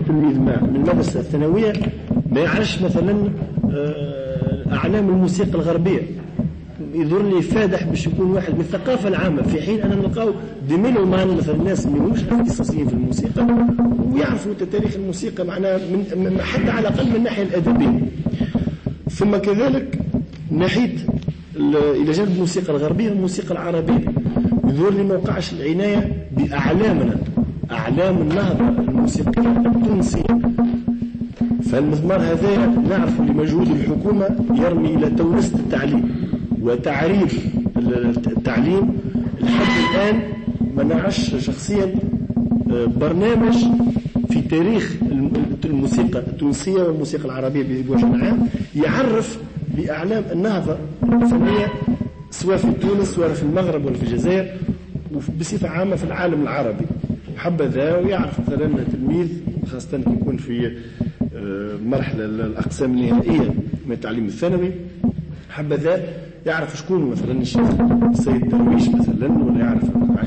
تلميذ ما من المدرسة الثانوية ما يعرفش مثلا أعلام الموسيقى الغربية، يظهر لي فادح باش يكون واحد من الثقافة العامة، في حين أنا نلقاو ديميلومان مثلا الناس اللي مش اختصاصيين في الموسيقى ويعرفوا تاريخ الموسيقى معناها من حتى على الأقل من الناحية الأدبية. ثم كذلك ناحية إلى جانب الموسيقى الغربية والموسيقى العربية يظهر لي ما وقعش العناية بأعلامنا، أعلام النهضة الموسيقية التونسية. فالمضمار هذا نعرف لمجهود الحكومة يرمي إلى تونسة التعليم وتعريف التعليم. لحد الآن ما نعرفش شخصيا برنامج في تاريخ الموسيقى التونسية والموسيقى العربية بوجه عام يعرف بأعلام النهضة الفنية سواء في تونس سواء في المغرب ولا في الجزائر وبصفة عامة في العالم العربي. حبذا ويعرف مثلا تلميذ خاصة يكون في مرحلة الأقسام النهائية من التعليم الثانوي، حبذا يعرف شكون مثلا الشيخ السيد درويش مثلا، ولا يعرف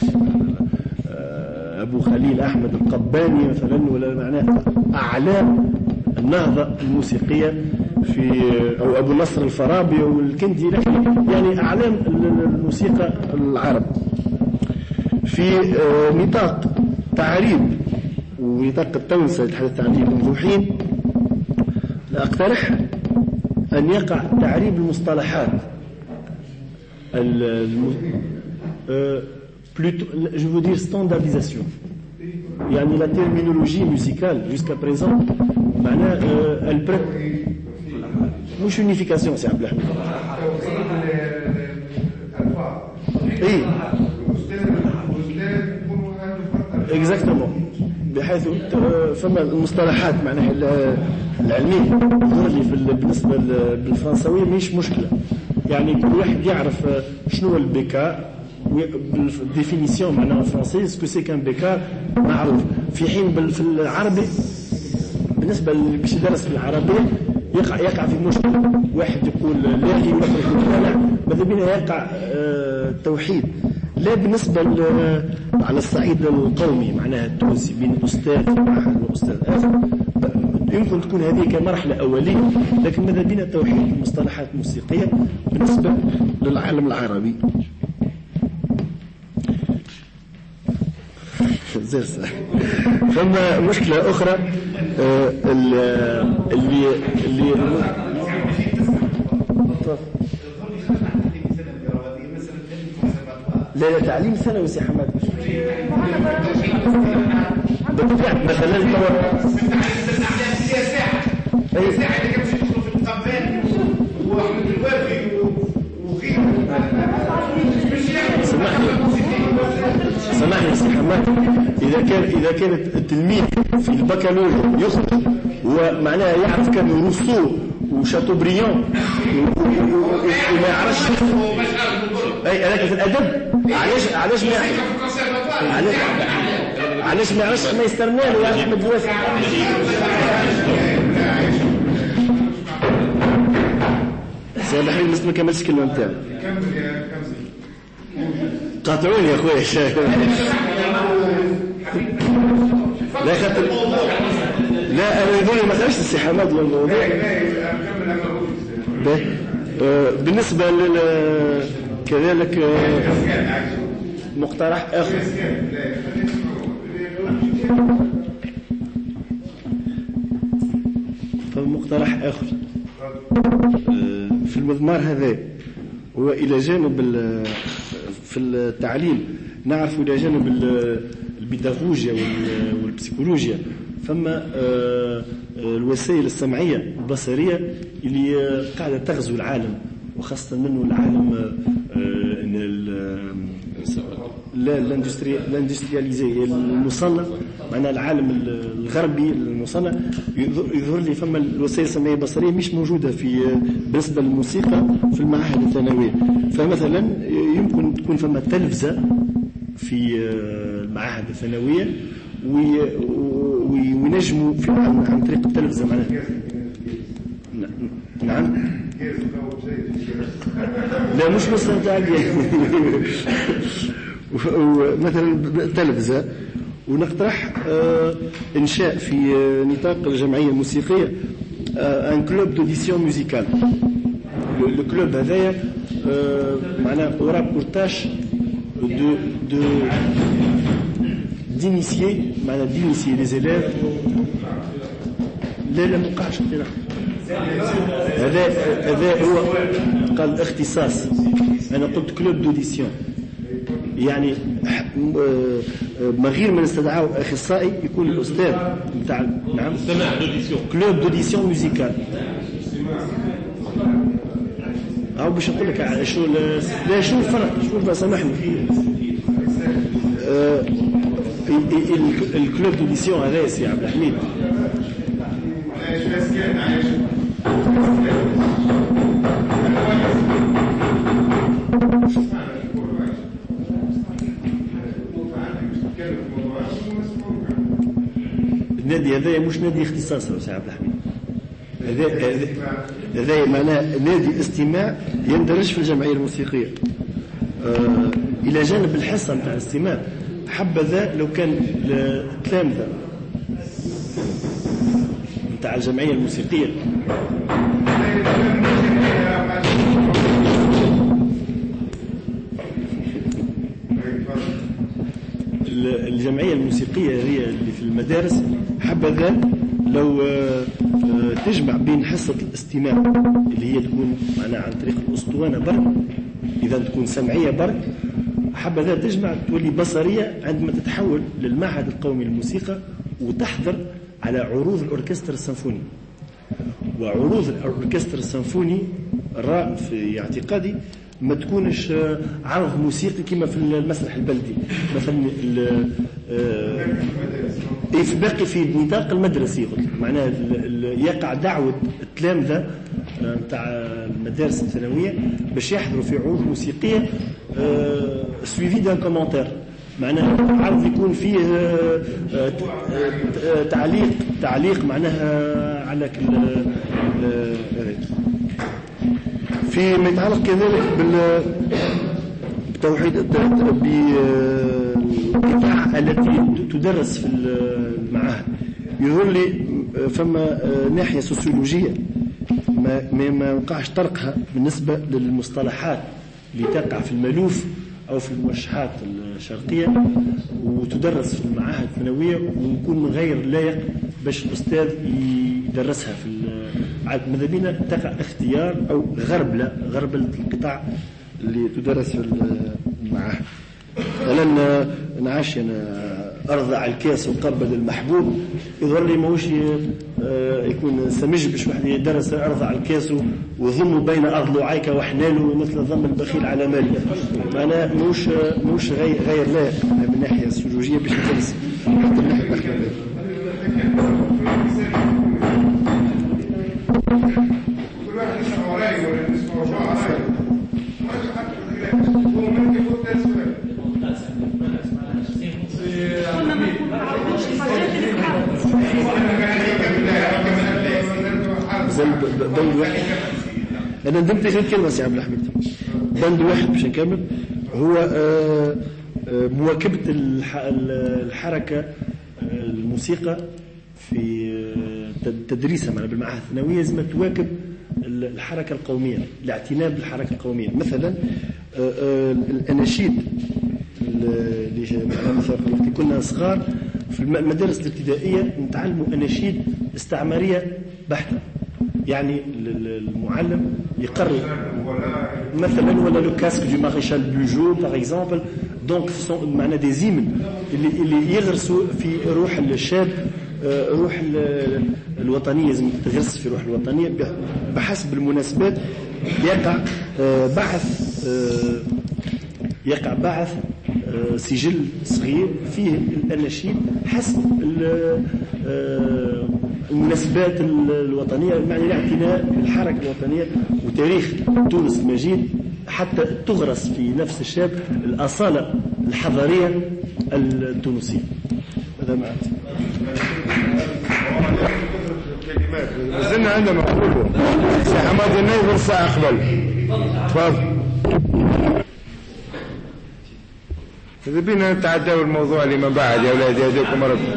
أبو خليل أحمد القباني مثلا، ولا معناه أعلام النهضة الموسيقية في أو أبو نصر الفارابي والكندي، يعني أعلام الموسيقى العرب في نطاق تعريب ونطاق التونسة للتحديث التعليمي منذ حين. أقترح أن يقع تعريب المصطلحات plutôt, je veux dire standardisation. يعني la terminologie musicale jusqu'à présent معناها elle prête مش unification سي عبد الحميد. اي exactement بحيث فما المصطلحات معناها العلمية بالنسبة بالفرنساوية مش مشكلة، يعني كل واحد يعرف شنو البيكار بالديفينيسيون معناها فرنسي سكو سي كان بيكار معروف، في حين في العربي بالنسبة باش يدرس في العربية يقع في مشكلة، واحد يقول لاهي واحد يقول لا، ماذا بينا يقع توحيد. لا بالنسبة على الصعيد القومي معناها التونسي بين أستاذ معهد وأستاذ آخر يمكن تكون هذه كمرحلة أولية، لكن ماذا بينا توحيد المصطلحات الموسيقية بالنسبة للعالم العربي. ثم مشكلة أخرى اللي لا تعليم ثانوي سي حماد بالفعل مثلا اي ساعه اللي كانوا يدخلوا في القبان واحمد الوافي وغيره سمحني سي حماد، اذا كان التلميذ في البكالوريا يخرج ومعناها يعرف كان روسو وشاتوبريون وما يعرفش اي لكن في الادب علاش ما يعرفش ما يسترناه يا احمد الوافي. سيد الحبيب لسه ما كملتش الكلمه نتاعي. قاطعوني يا اخويا. لا خاطر لا انا يقولوا ما خرجتش السي حماد للموضوع. بالنسبه كذلك مقترح اخر في المضمار هذا هو إلى جانب في التعليم نعرف إلى جانب البيداغوجيا والبسيكولوجيا فما الوسائل السمعية البصرية اللي قاعدة تغزو العالم وخاصة منه العالم الاندسترياليزي المصنع معناها العالم الغربي المصنع يظهر لي فما الوسائل السمعية البصرية مش موجودة بالنسبة للموسيقى في المعاهد الثانوية. فمثلا يمكن تكون فما تلفزة في المعاهد الثانوية وينجموا عن طريق التلفزة معناها. نعم لا مش مستمتع مثلا تلفزة ونقترح إنشاء في نطاق الجمعية الموسيقية ان كلوب دوديسيون موسيكال. الكلوب هذايا معناها اورا بور تاش d'initier معناها d'initier les élèves. لا ما وقعش هذا هو قال اختصاص. انا قلت كلوب دوديسيون يعني من غير ما نستدعوا اخصائي يكون الاستاذ نتاع نعم سماع دوديسيون كلوب دوديسيون موسيكال. أو باش نقول لك شو لا شو الفرق سامحني الكلوب دوديسيون هذا سي عبد الحميد النادي هذا مش نادي اختصاص سي عبد الحميد. هذا معناه نادي استماع يندرج في الجمعية الموسيقية. إلى جانب الحصة نتاع الاستماع حبذا لو كان التلامذة نتاع الجمعية الموسيقية الجمعية الموسيقية هي اللي في المدارس حبذا لو تجمع بين حصة الاستماع اللي هي تكون معنا عن طريق الأسطوانة برك، إذا تكون سمعية برك، حبذا تجمع تولي بصرية عندما تتحول للمعهد القومي للموسيقى وتحضر على عروض الأوركسترا السيمفوني. وعروض الأوركسترا السيمفوني في اعتقادي ما تكونش عرض موسيقي كما في المسرح البلدي مثلا في باقي في نطاق المدرسي. معناها يقع دعوة التلامذة نتاع المدارس الثانوية باش يحضروا في عروض موسيقية سويفي دان كومنتير، معناها عرض يكون فيه تعليق معناها على فيما يتعلق كذلك بتوحيد بالقطاع التي تدرس في المعاهد. يظهر لي فما ناحية سوسيولوجية ما وقعش طرقها بالنسبة للمصطلحات اللي تقع في المألوف أو في الموشحات الشرقية وتدرس في المعاهد الثانوية ويكون من غير لايق باش الأستاذ يدرسها في ماذا بينا تقع اختيار أو غربلة القطاع اللي تدرس في المعاهد. مثلا نعاش أنا أرضع الكاس وقبل المحبوب، يظهر لي ماهوش يكون سمج باش واحد يدرس أرضع الكاس وضم بين أضلعيك وحناله مثل ضم البخيل على ماله. معناه ماهوش غير لائق من الناحية السيولوجية باش يدرس حتى من الناحية الأخلاقية. كل واحد يسمع وراي ولا يسمع وراي هو من يقول بند واحد. أنا ندمت في الكلمة سي عبد الحميد. بند واحد باش نكمل هو مواكبة الحركة الموسيقى في تدريسها معنا بالمعاهد الثانوية لازم تواكب الحركة القومية، الاعتناء بالحركة القومية. مثلا الأناشيد اللي مثلا كنا صغار في المدارس الابتدائية نتعلموا أناشيد استعمارية بحتة، يعني المعلم يقرر مثلا ولا لو كاسك دو ماريشال بوجو باغ اكزومبل. دونك معنا دي زيمن اللي يغرسوا في روح الشاب، روح الوطنية لازم تغرس في روح الوطنية بحسب المناسبات. يقع بعث سجل صغير فيه الأناشيد حسب المناسبات الوطنية، يعني الاعتناء بالحركة الوطنية وتاريخ تونس المجيد حتى تغرس في نفس الشاب الأصالة الحضارية التونسية. هذا معنا زلنا عندما نقوله سي حماد النايف الساعة قبل تفضل. إذا بينا نتعداو الموضوع لما بعد يا أولادي يهديكم ربي.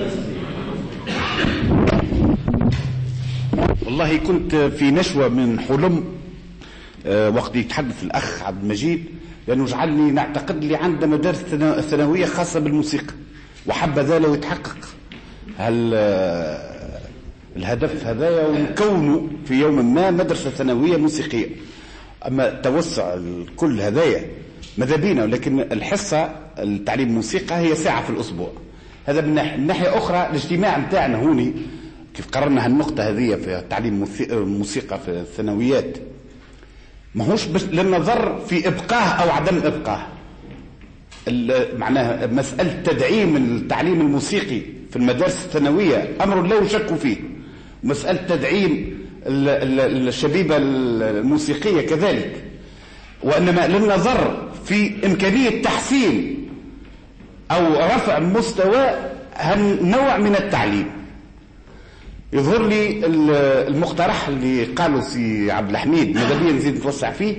والله كنت في نشوة من حلم وقت يتحدث الأخ عبد المجيد، لأنه جعلني نعتقد لي عند مدارس ثانوية خاصة بالموسيقى، وحبذا لو يتحقق هل الهدف هذايا ونكونوا في يوم ما مدرسة ثانوية موسيقية. أما توسع كل هذايا ماذا بينا، ولكن الحصة التعليم الموسيقى هي ساعة في الأسبوع. هذا من ناحية أخرى الاجتماع متاعنا هوني كيف قررنا هالنقطة هذه في تعليم الموسيقى في الثانويات، ما هوش بس للنظر في إبقاه أو عدم إبقاه. معناها مسألة تدعيم التعليم الموسيقي في المدارس الثانوية أمر لا يشك فيه، مسألة تدعيم الشبيبة الموسيقية كذلك، وإنما للنظر في إمكانية تحسين أو رفع مستوى هالنوع من التعليم. يظهر لي المقترح اللي قالوا سي عبد الحميد ماذا بيا نزيد نتوسع فيه.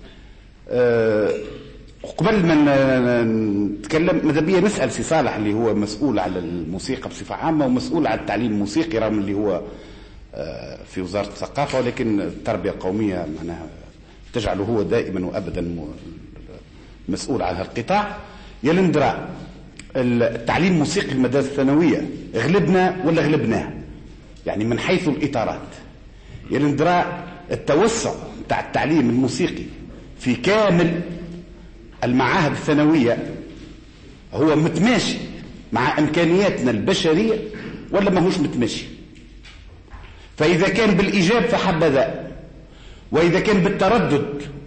قبل ما نتكلم ماذا بيا نسأل سي صالح اللي هو مسؤول على الموسيقى بصفة عامة ومسؤول على التعليم الموسيقي، رغم اللي هو في وزارة الثقافة، ولكن التربية القومية معناها تجعله هو دائما وأبدا مسؤول عن هالقطاع. يلندرا التعليم الموسيقي في المدارس الثانوية غلبنا ولا غلبناه، يعني من حيث الإطارات. يلندرا التوسع بتاع التعليم الموسيقي في كامل المعاهد الثانوية هو متماشي مع إمكانياتنا البشرية ولا ما هوش متماشي؟ فإذا كان بالإيجاب فحبذا، وإذا كان بالتردد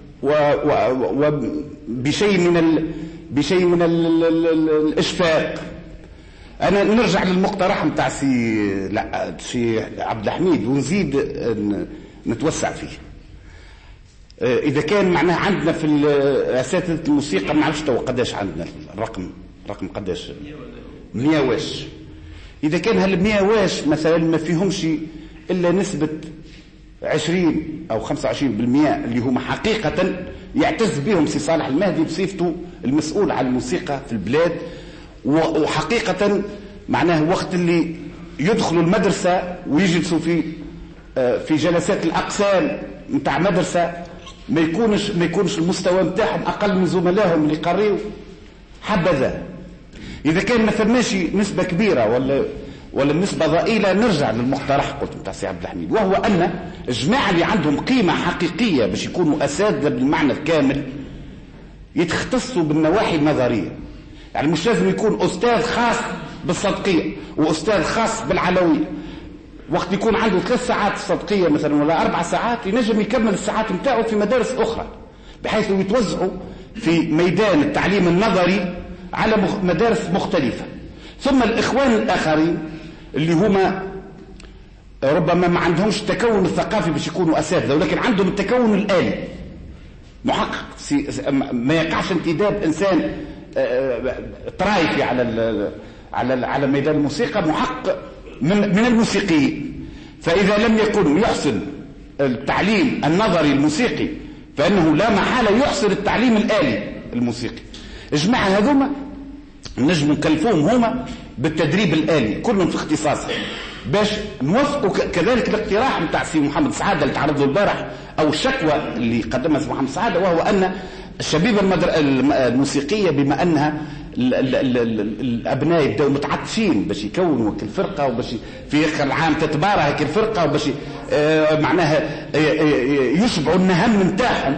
وبشيء من الإشفاق. أنا نرجع للمقترح متاع سي عبد الحميد ونزيد نتوسع فيه. إذا كان معناها عندنا في أساتذة الموسيقى ما نعرفش تو قداش عندنا الرقم قداش 100 واش. إذا كان هال100 واش مثلا ما فيهمش إلا نسبة 20 أو 25% اللي هم حقيقة يعتز بهم سي صالح المهدي بصفته المسؤول عن الموسيقى في البلاد، وحقيقة معناه وقت اللي يدخلوا المدرسة ويجلسوا في جلسات الأقسام متاع مدرسة ما يكونش المستوى متاعهم أقل من زملائهم اللي قريوا حبذا. إذا كان ما فماش نسبة كبيرة ولا نسبة ضئيلة، نرجع للمقترح قلت متاع سي عبد الحميد، وهو أن الجماعة اللي عندهم قيمة حقيقية باش يكونوا أساتذة بالمعنى الكامل يتختصوا بالنواحي النظرية. يعني مش لازم يكون أستاذ خاص بالصدقية وأستاذ خاص بالعلوية. وقت يكون عنده 3 ساعات صدقية مثلا ولا 4 ساعات ينجم يكمل الساعات متاعه في مدارس أخرى، بحيث يتوزعوا في ميدان التعليم النظري على مدارس مختلفة. ثم الإخوان الآخرين اللي هما ربما ما عندهمش التكون الثقافي باش يكونوا أساتذة، ولكن عندهم التكون الآلي محقق، ما يقعش انتداب إنسان طرايفي على ميدان الموسيقى، محقق من الموسيقيين. فإذا لم يكن يحسن التعليم النظري الموسيقي فإنه لا محالة يحسن التعليم الآلي الموسيقي. اجمع هذوما نجم نكلفوهم هما بالتدريب الآلي كلهم في اختصاصهم، باش نوافقوا كذلك الاقتراح متاع سي محمد سعادة اللي تعرض له البارح، أو الشكوى اللي قدمها سي محمد سعادة، وهو أن الشبيبة الموسيقية بما أنها الأبناء يبدأوا متعطشين باش يكونوا كل فرقة، وباش في آخر العام تتبارى كل فرقة، وباش معناها يشبعوا النهم متاعهم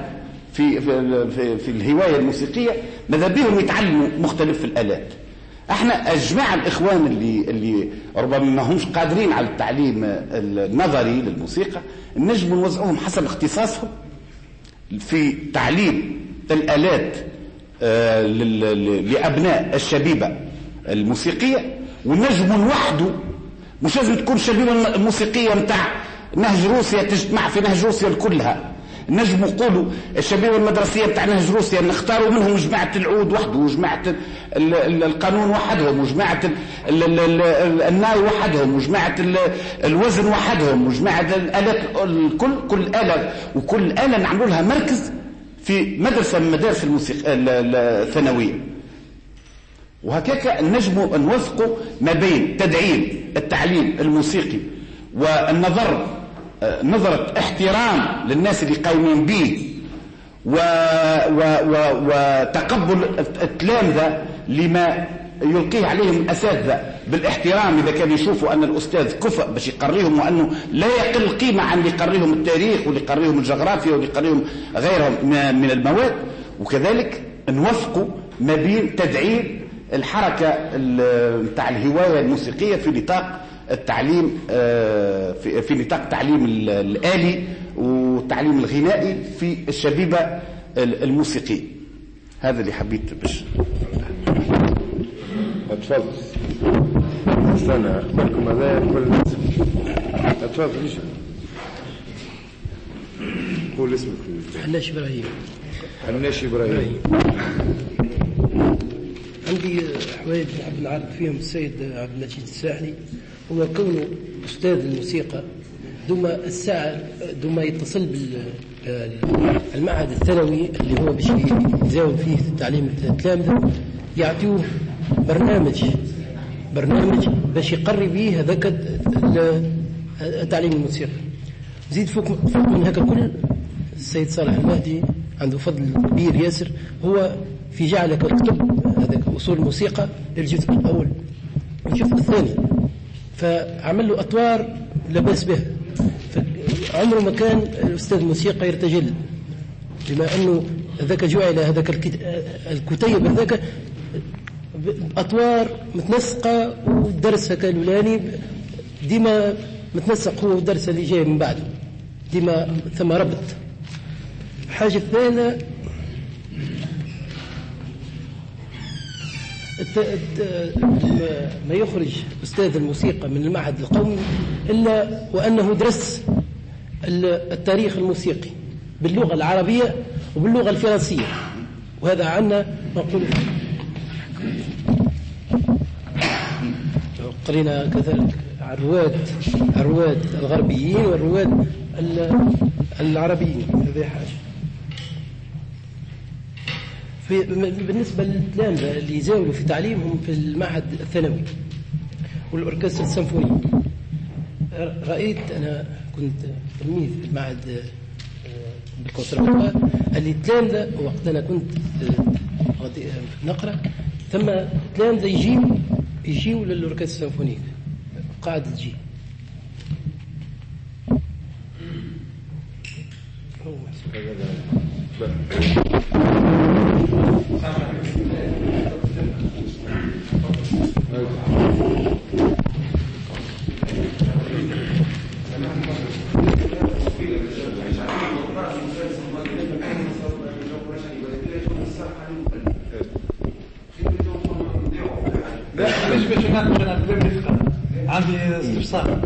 في الهواية الموسيقية، ماذا بهم يتعلموا مختلف الآلات. احنا الجماعة الإخوان اللي ربما ما همش قادرين على التعليم النظري للموسيقى نجم نوزعوهم حسب اختصاصهم في تعليم الآلات لأبناء الشبيبة الموسيقية، ونجم نوحدوا. مش لازم تكون الشبيبة الموسيقية متاع نهج روسيا تجتمع في نهج روسيا كلها، نجم نقولوا الشبيبة المدرسية بتاع نهج روسيا نختاروا منهم جماعة العود وحده، وجماعة القانون وحدهم، وجماعة الناي وحدهم، وجماعة الوزن وحدهم، وجماعة الآلات كل آلة، وكل آلة نعملوا لها مركز في مدرسة من مدارس الموسيقى الثانوية. وهكذا نجموا نوفقوا ما بين تدعيم التعليم الموسيقي والنظر نظرة احترام للناس اللي قايمين به وتقبل التلامذة لما يلقيه عليهم الأساتذة بالاحترام إذا كان يشوفوا أن الأستاذ كفء باش يقريهم وأنه لا يقل قيمة عن اللي يقريهم التاريخ واللي يقريهم الجغرافيا واللي يقريهم غيرهم من المواد. وكذلك نوفقوا ما بين تدعيم الحركة نتاع الهواية الموسيقية في نطاق التعليم في نطاق التعليم الآلي والتعليم الغنائي في الشبيبة الموسيقية. هذا اللي حبيت باش اتفضل. استنى اخبركم هذا كل اتفضل. ايش قول اسمك؟ حناش إبراهيم. حناش إبراهيم. عندي حوايج نحب نعرض فيهم السيد عبد المجيد الساحلي. هو كونه أستاذ الموسيقى دوما الساعة دوما يتصل بالمعهد الثانوي اللي هو باش يزاول فيه تعليم التلامذة، يعطيوه برنامج باش يقري به هذاك التعليم الموسيقى. زيد فوق من هذا الكل السيد صالح المهدي عنده فضل كبير ياسر، هو في جعل الكتب هذاك أصول الموسيقى للجزء الأول والجزء الثاني، فعمل له أطوار لا بأس بها. عمره ما كان الأستاذ الموسيقى يرتجل، بما أنه ذاك جعل هذاك الكتيب هذاك أطوار متنسقة، والدرس هكا الأولاني ديما متنسق هو والدرس اللي جاي من بعده ديما ثم ربط. حاجة ثانية ما يخرج أستاذ الموسيقى من المعهد القومي إلا وأنه درس التاريخ الموسيقي باللغة العربية وباللغة الفرنسية، وهذا عنا نقول. قرينا كذلك الرواد الغربيين والرواد العربيين. هذه حاجة. بالنسبة للتلامذة اللي يزاولوا في تعليمهم في المعهد الثانوي والأوركسترا السيمفوني، رأيت أنا كنت تلميذ في المعهد بالكونسرفتوار اللي التلامذة وقت أنا كنت نقرأ ثم التلامذة يجيوا للأوركسترا السيمفونيك قاعدة تجي. عندي استفسار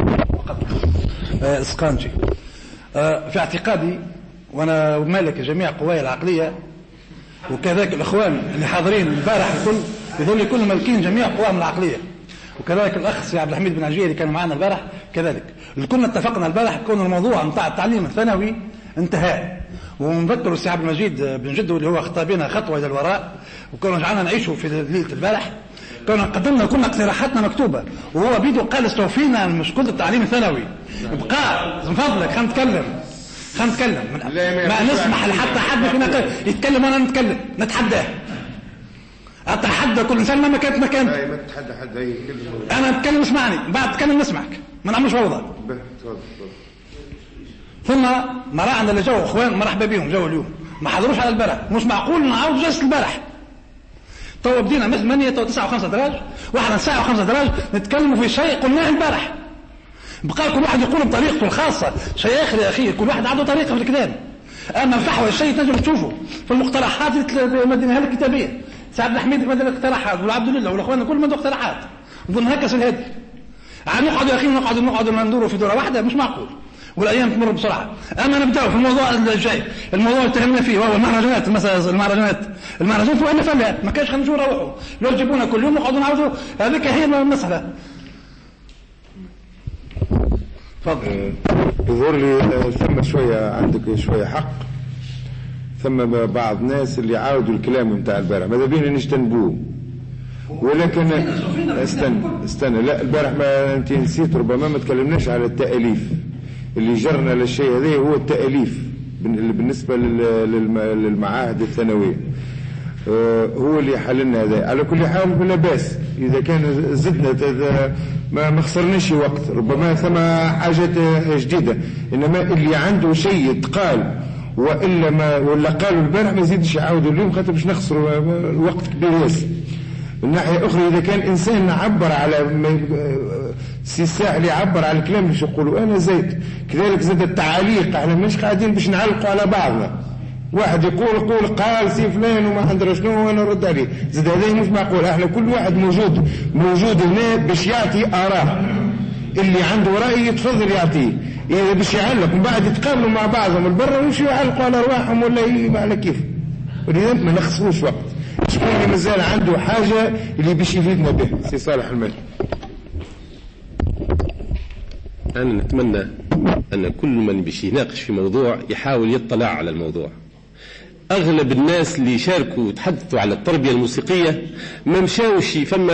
اسقانجي. في اعتقادي وانا مالك جميع قواي العقليه وكذلك الاخوان اللي حاضرين البارح الكل يظل كل مالكين جميع قواهم العقليه، وكذلك الاخ سي عبد الحميد بن عجيري كان معنا البارح كذلك. الكل اتفقنا البارح كون الموضوع نتاع التعليم الثانوي انتهى، ونذكر السي عبد المجيد بن جدو اللي هو خطا بنا خطوه الى الوراء وكنا جعلنا نعيشوا في ليله البارح. كنا قدمنا كل اقتراحاتنا مكتوبه وهو بيدو قال استوفينا مشكله التعليم الثانوي. ابقى من فضلك خلينا نتكلم ما نسمح لحتى حد فينا يتكلم وانا نتكلم نتحداه. اتحدى كل انسان مهما كانت مكانته. ما تتحدى حد اي كلمه. انا اتكلم اسمعني بعد اتكلم نسمعك ما نعملش فوضى. ثم مراعنا اللي جو اخوان مرحبا بهم جو اليوم ما حضروش على البارح. مش معقول نعاود جلسه البارح. تو بدينا مثل 8 تو 9 و5 دراج واحنا 9 و5 دراج نتكلموا في شيء قلناه البارح. بقى كل واحد يقول بطريقته الخاصه شيء اخر يا اخي، كل واحد عنده طريقه في الكلام. اما الفحوى الشيء تنجم تشوفه في المقترحات المدينه الكتابيه. سعد الحميد مدى الاقتراحات والعبد لله والاخوان كل مدى اقتراحات نظن هكذا الهدي. نقعد يا اخي نقعد ندوروا في دوره واحده مش معقول والايام تمر بسرعه. اما نبداوا في الموضوع الجاي، الموضوع اللي اتهمنا فيه وهو المهرجانات. المهرجانات وانا فهمها ما كانش خلينا نشوفوا نروحوا لو جيبونا كل يوم نقعدوا نعاودوا. هذيك هي المساله. تفضل. يظهر لي ثم شويه عندك شويه حق، ثم بعض ناس اللي عاودوا الكلام نتاع البارح ماذا بينا نجتنبوه. ولكن استنى لا البارح ما انت نسيت ربما ما تكلمناش على التأليف اللي جرنا للشيء هذا هو التأليف بالنسبة للمعاهد الثانوية هو اللي حللنا هذا. على كل حال بلا باس إذا كان زدنا ما خسرناش وقت ربما ثم حاجات جديدة إنما اللي عنده شيء يتقال ولا قالوا البارح ما يزيدش يعاودوا اليوم خاطر باش نخسروا الوقت كبير ياسر. من ناحية أخرى إذا كان إنسان عبر على سي الساحل يعبر على الكلام باش يقولوا أنا زيت كذلك زاد التعاليق احنا مش قاعدين باش نعلقوا على بعضنا واحد يقول قال سي فلان وما عندنا شنو وانا نرد عليه زاد هذا مش معقول. احنا كل واحد موجود هنا باش يعطي آراء اللي عنده رأي يتفضل يعطيه إذا باش يعلق من بعد يتقابلوا مع بعضهم البرة وش يعلقوا على أرواحهم ولا على كيف ولذلك ما نخسروش وقت. شكون اللي مازال عنده حاجة اللي باش يفيدنا به سي صالح المالك. أنا نتمنى أن كل من باش يناقش في موضوع يحاول يطلع على الموضوع. أغلب الناس اللي شاركوا وتحدثوا على التربية الموسيقية ما مشاوش فما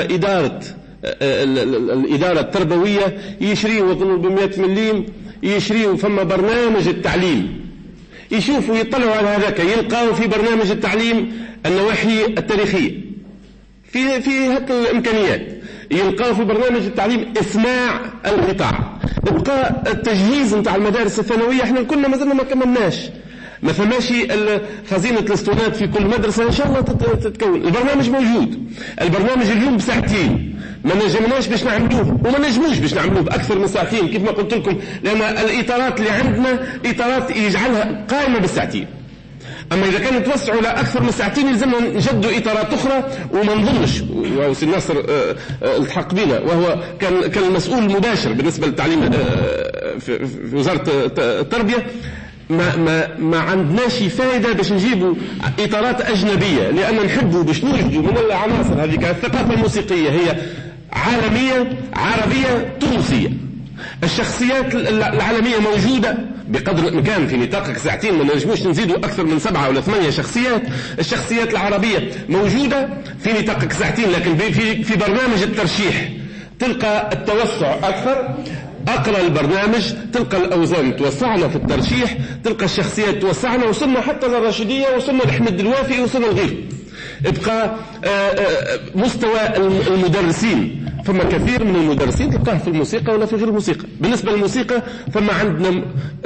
الإدارة التربوية يشريوا ب100 مليم يشريوا فما برنامج التعليم يشوفوا يطلعوا على هذاك يلقاوا في برنامج التعليم النواحي التاريخية في هذه الإمكانيات يلقاوا في برنامج التعليم إسماع القطاع يبقى التجهيز نتاع المدارس الثانوية احنا كنا ما زلنا ما كملناش ما فماش خزينة الاسطوانات في كل مدرسة ان شاء الله تتكون. البرنامج موجود البرنامج اليوم بساعتين ما نجمناش باش نعملوه وما نجموش باش نعملوه بأكثر من ساعتين كيف ما قلت لكم لأن الإطارات اللي عندنا إطارات يجعلها قائمة بالساعتين. أما إذا كانوا توسعوا لأكثر من ساعتين يلزمنا نجدوا إطارات أخرى وما نظنش وهو سي ناصر الحق بنا وهو كان المسؤول المباشر بالنسبة للتعليم في وزارة التربية ما عندناش فائدة باش نجيبوا إطارات أجنبية لأن نحبوا باش نوجدوا من العناصر هذه الثقافة الموسيقية هي عالمية عربية تونسية. الشخصيات العالمية موجودة بقدر الإمكان في نطاق ساعتين ما نجموش نزيدوا أكثر من 7 ولا 8 شخصيات. الشخصيات العربية موجودة في نطاق ساعتين لكن في برنامج الترشيح تلقى التوسع أكثر أقرأ البرنامج تلقى الأوزان توسعنا في الترشيح تلقى الشخصيات توسعنا وصلنا حتى للراشدية وصلنا لأحمد الوافي وصلنا لغيره. ابقى مستوى المدرسين فما كثير من المدرسين تلقاه في الموسيقى ولا في غير الموسيقى. بالنسبة للموسيقى فما عندنا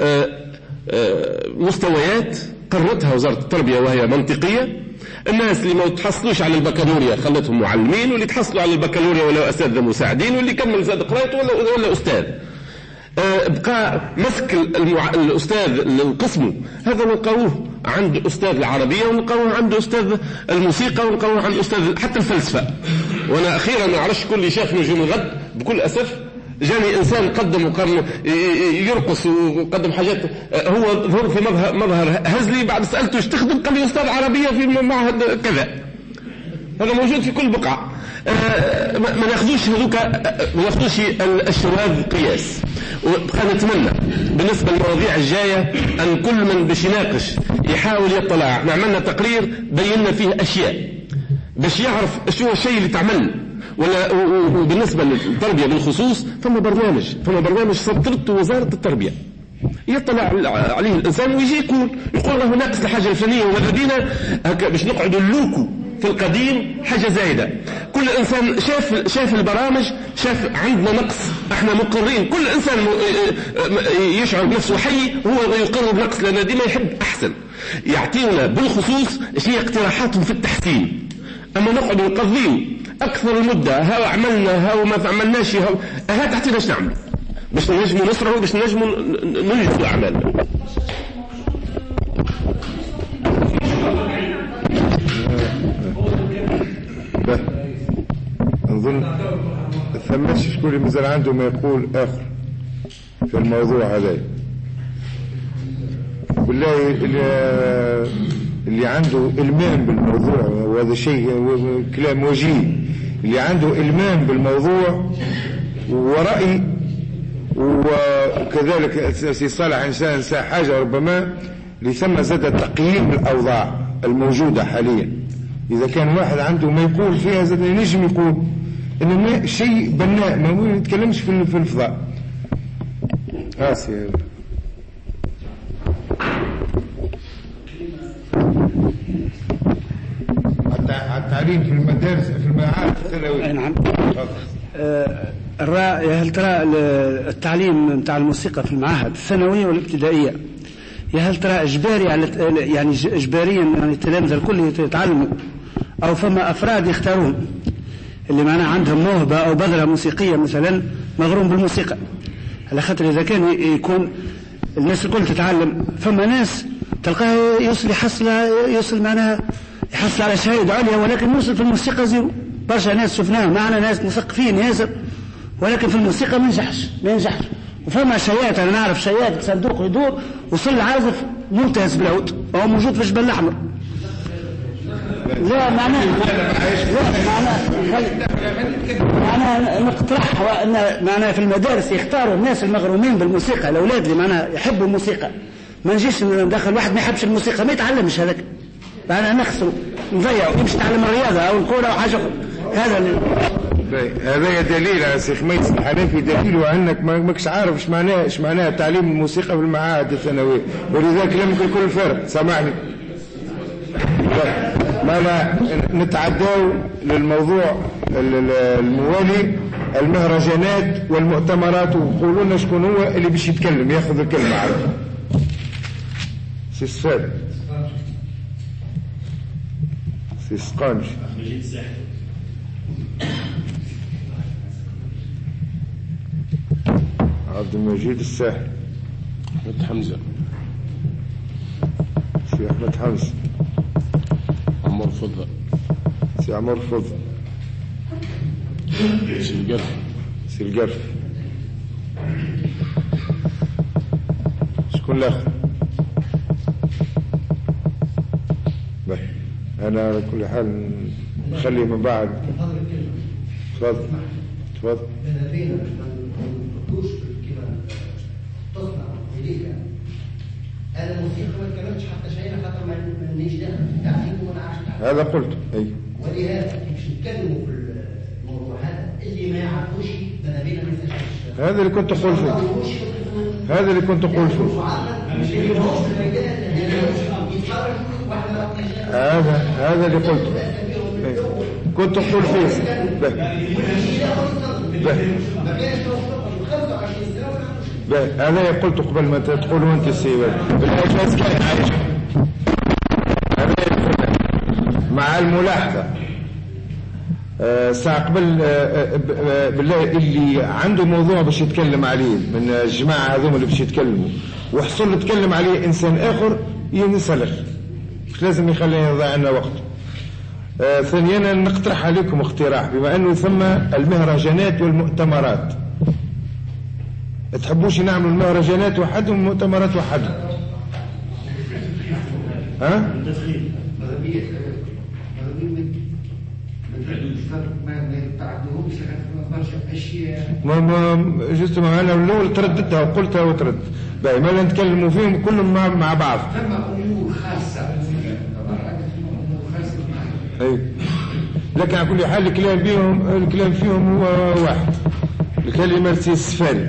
مستويات قررتها وزارة التربية وهي منطقية. الناس اللي ما تحصلوش على البكالوريا خلتهم معلمين واللي تحصلوا على البكالوريا ولا أساتذة مساعدين واللي كمل زاد قرايته ولا أستاذ. بقى مسك الأستاذ القسم هذا نلقاوه عند أستاذ العربية ونلقاوه عند أستاذ الموسيقى ونلقاوه عند أستاذ حتى الفلسفة. وأنا أخيرا ما أعرفش كل اللي شافني يوم الغد بكل أسف جاني إنسان قدم وقام يرقص وقدم حاجات هو ظهر في مظهر هزلي بعد سألته ايش تخدم قال لي أستاذ عربية في معهد كذا. هذا موجود في كل بقعة. ما ناخذوش هذوك ما ناخذوش الشواذ قياس. وبقى نتمنى بالنسبة للمواضيع الجاية أن كل من باش يناقش يحاول يطلع. عملنا تقرير بينا فيه أشياء باش يعرف شو هو الشيء اللي تعمل ولا وبالنسبة للتربية بالخصوص فما برنامج سطرته وزارة التربية يطلع عليه الإنسان ويجي يقول له ناقص الحاجة الفلانية وغدينا باش نقعدوا اللوكو في القديم حاجة زايدة. كل إنسان شاف البرامج شاف عندنا نقص احنا مقرين. كل إنسان يشعر بنفسه حي هو يقرر بنقص لأن ديما يحب أحسن يعطينا بالخصوص شيء اقتراحاتهم في التحسين. أما نقعد نقضين أكثر المدة هاو عملنا هاو ما عملناش هاو تحتنا ايش نعمل باش نجموا نسرعوا باش نجموا ننجزوا أعمالنا. نظن ثماش شكون اللي مازال عنده ما يقول آخر في الموضوع هذا. بالله اللي عنده إلمام بالموضوع وهذا شيء كلام وجيه اللي عنده إلمام بالموضوع ورأي وكذلك سي صالح إنسان حاجة ربما لثم زاد تقييم الأوضاع الموجودة حاليا إذا كان واحد عنده ما يقول فيها زاد ينجم يقول إنما شيء بناء ما يتكلمش في الفضاء. آسيا التعليم في المدارس في المعاهد الثانوية. نعم. هل ترى التعليم نتاع الموسيقى في المعاهد الثانوية والابتدائية هل ترى إجباري يعني إجباريا يعني التلامذة الكل يتعلموا أو فما أفراد يختارون اللي معنا عندهم موهبة أو بذرة موسيقية مثلا مغروم بالموسيقى، على خاطر إذا كان يكون الناس الكل تتعلم فما ناس تلقاه يوصل معناها يحصل على شهادة عليا ولكن يوصل في الموسيقى زيرو. برشا ناس شفناها معنا ناس مثقفين ياسر ولكن في الموسيقى ما ينجحش. وفما شيات أنا نعرف شيات صندوق يدور وصل عازف ممتاز بالعود وهو موجود في جبل الأحمر. لا معناه نقترح أن معناه في المدارس يختاروا الناس المغرومين بالموسيقى، الأولاد اللي معناه يحبوا الموسيقى. ما نجيش ندخل واحد ما يحبش الموسيقى ما يتعلمش هذاك، معناه نخسره نضيعه يمشي يتعلم الرياضة أو الكورة أو حاجة هذا دليل على سي خميس الحنفي، دليل أنك ماكش عارف ايش معناه تعليم الموسيقى في المعاهد الثانوية، ولذلك لم يكن كل فرق. سامحني ما نتعداو للموضوع الموالي المهرجانات والمؤتمرات وقولوا لنا شكون هو اللي باش يتكلم ياخذ الكلمة. عارف سي السفاد سي سقانج عبد المجيد الساحل أحمد حمزة سي أحمد حمزة عمر فضل سي عمر فضل سي القرف شكون الآخر؟ أنا على كل حال نخلي من بعد. تفضل هذا الموسيقى ما تكلمتش حتى شيء خاطر ما نيجي تعرفين وانا عارف هذا قلت اي ولهذا باش نتكلموا في الموضوع هذا اللي ما يعرفوش ماذا بينا ما يسالش. هذا اللي كنت اقول فيه هذا اللي قلته كنت اقول فيه هذا قلت قبل ما تدخل وانت السيبات بالأجاز كان عايش. مع الملاحظة ساعة قبل بالله اللي عنده موضوع باش يتكلم عليه من الجماعة هذوم اللي باش يتكلموا وحصل يتكلم عليه إنسان آخر ينسلخ مش لازم يخلينا يضيع لنا وقت. ثانيا نقترح عليكم اقتراح بما أنه ثم المهرجانات والمؤتمرات تحبوش نعمل المهرجانات وحدهم والمؤتمرات وحدهم ها؟ ما جست معنا الأول ترددتها وقلتها وترد باي ما نتكلموا فيهم كلهم مع بعض. ثم أمور خاصة أي لكن على كل حال الكلام فيهم هو واحد. الكلمة السفاري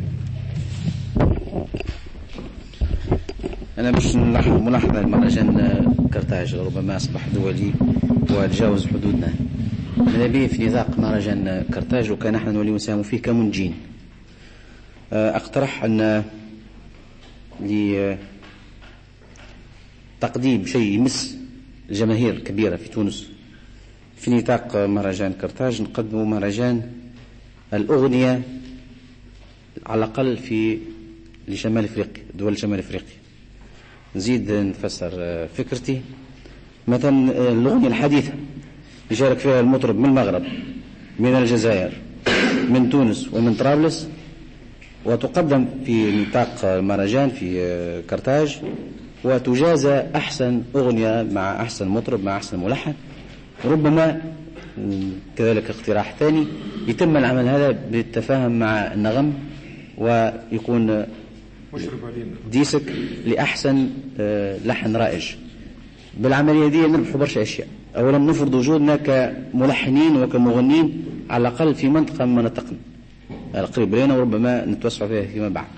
أنا مش ملاحظة المهرجان كرتاج ربما أصبح دولي وتجاوز حدودنا. ماذا به في نطاق مهرجان كرتاج وكان نحن نولي نساهم فيه كمنجين. أقترح أن لتقديم شيء يمس الجماهير الكبيرة في تونس في نطاق مهرجان كرتاج نقدم مهرجان الأغنية على الأقل في لشمال أفريقيا دول شمال أفريقيا. نزيد نفسر فكرتي مثلا الأغنية الحديثة يشارك فيها المطرب من المغرب من الجزائر من تونس ومن طرابلس وتقدم في نطاق المهرجان في كرتاج وتجازى أحسن أغنية مع أحسن مطرب مع أحسن ملحن. ربما كذلك اقتراح ثاني يتم العمل هذا بالتفاهم مع النغم ويكون ديسك لأحسن لحن رائج. بالعملية دي نربحوا برشا أشياء. أولا نفرض وجودنا كملحنين وكمغنين على الأقل في منطقة من مناطقنا القريب لنا، وربما نتوسع فيها فيما بعد.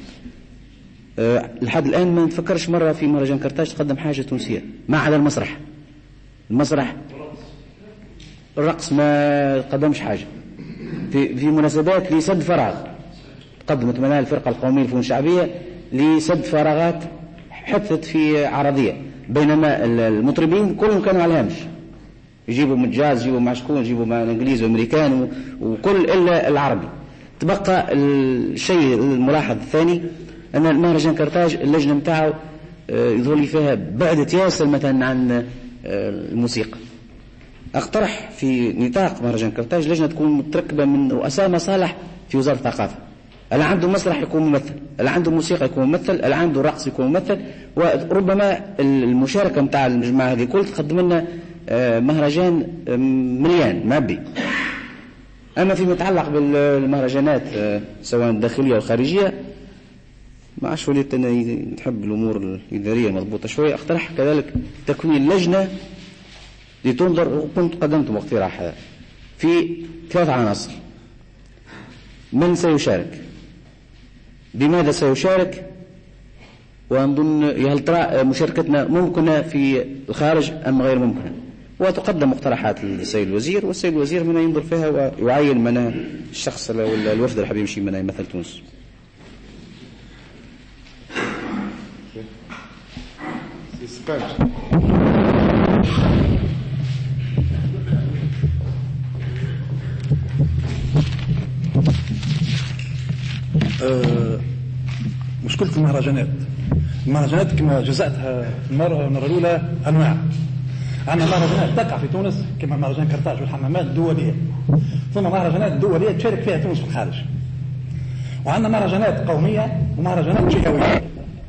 لحد الآن ما نتفكرش مرة في مهرجان كرتاج تقدم حاجة تونسية ما عدا المسرح. المسرح الرقص ما قدمش حاجة. في مناسبات لسد فراغ قدمت منها الفرقة القومية للفنون الشعبية لسد فراغات حدثت في عرضية، بينما المطربين كلهم كانوا على الهامش، يجيبوا من الجاز، يجيبوا مع شكون، يجيبوا مع الانجليزي والامريكان وكل الا العربي. تبقى الشيء الملاحظ الثاني ان المهرجان كرتاج اللجنه نتاعو يظهر لي فيها بعدت ياسر مثلا عن الموسيقى. اقترح في نطاق مهرجان كرتاج لجنه تكون متركبه من رؤساء مصالح في وزاره الثقافه، اللي عنده مسرح يكون ممثل، اللي عنده موسيقى يكون ممثل، اللي عنده رقص يكون ممثل، وربما المشاركه نتاع المجموعه هذه كل تقدم لنا مهرجان مليان مابي. أما فيما يتعلق بالمهرجانات سواء الداخلية أو الخارجية ما عادش وليت أنا نحب الأمور الإدارية مضبوطة شوية. اقترح كذلك تكوين لجنة لتنظر، وكنت قدمت اقتراح هذا في 3 عناصر: من سيشارك، بماذا سيشارك، ونظن هل ترى مشاركتنا ممكنة في الخارج أم غير ممكنة. وتقدم مقترحات للسيد الوزير، والسيد الوزير من ينظر فيها ويعين من الشخص ولا الوفد اللي حاب يمشي من يمثل تونس. مشكلة المهرجانات كما جزأتها المرة الأولى أنواع. عندنا مهرجانات تقع في تونس كما مهرجان كرتاج والحمامات الدولية، ثم مهرجانات دولية تشارك فيها تونس في الخارج، وعندنا مهرجانات قومية ومهرجانات جهوية.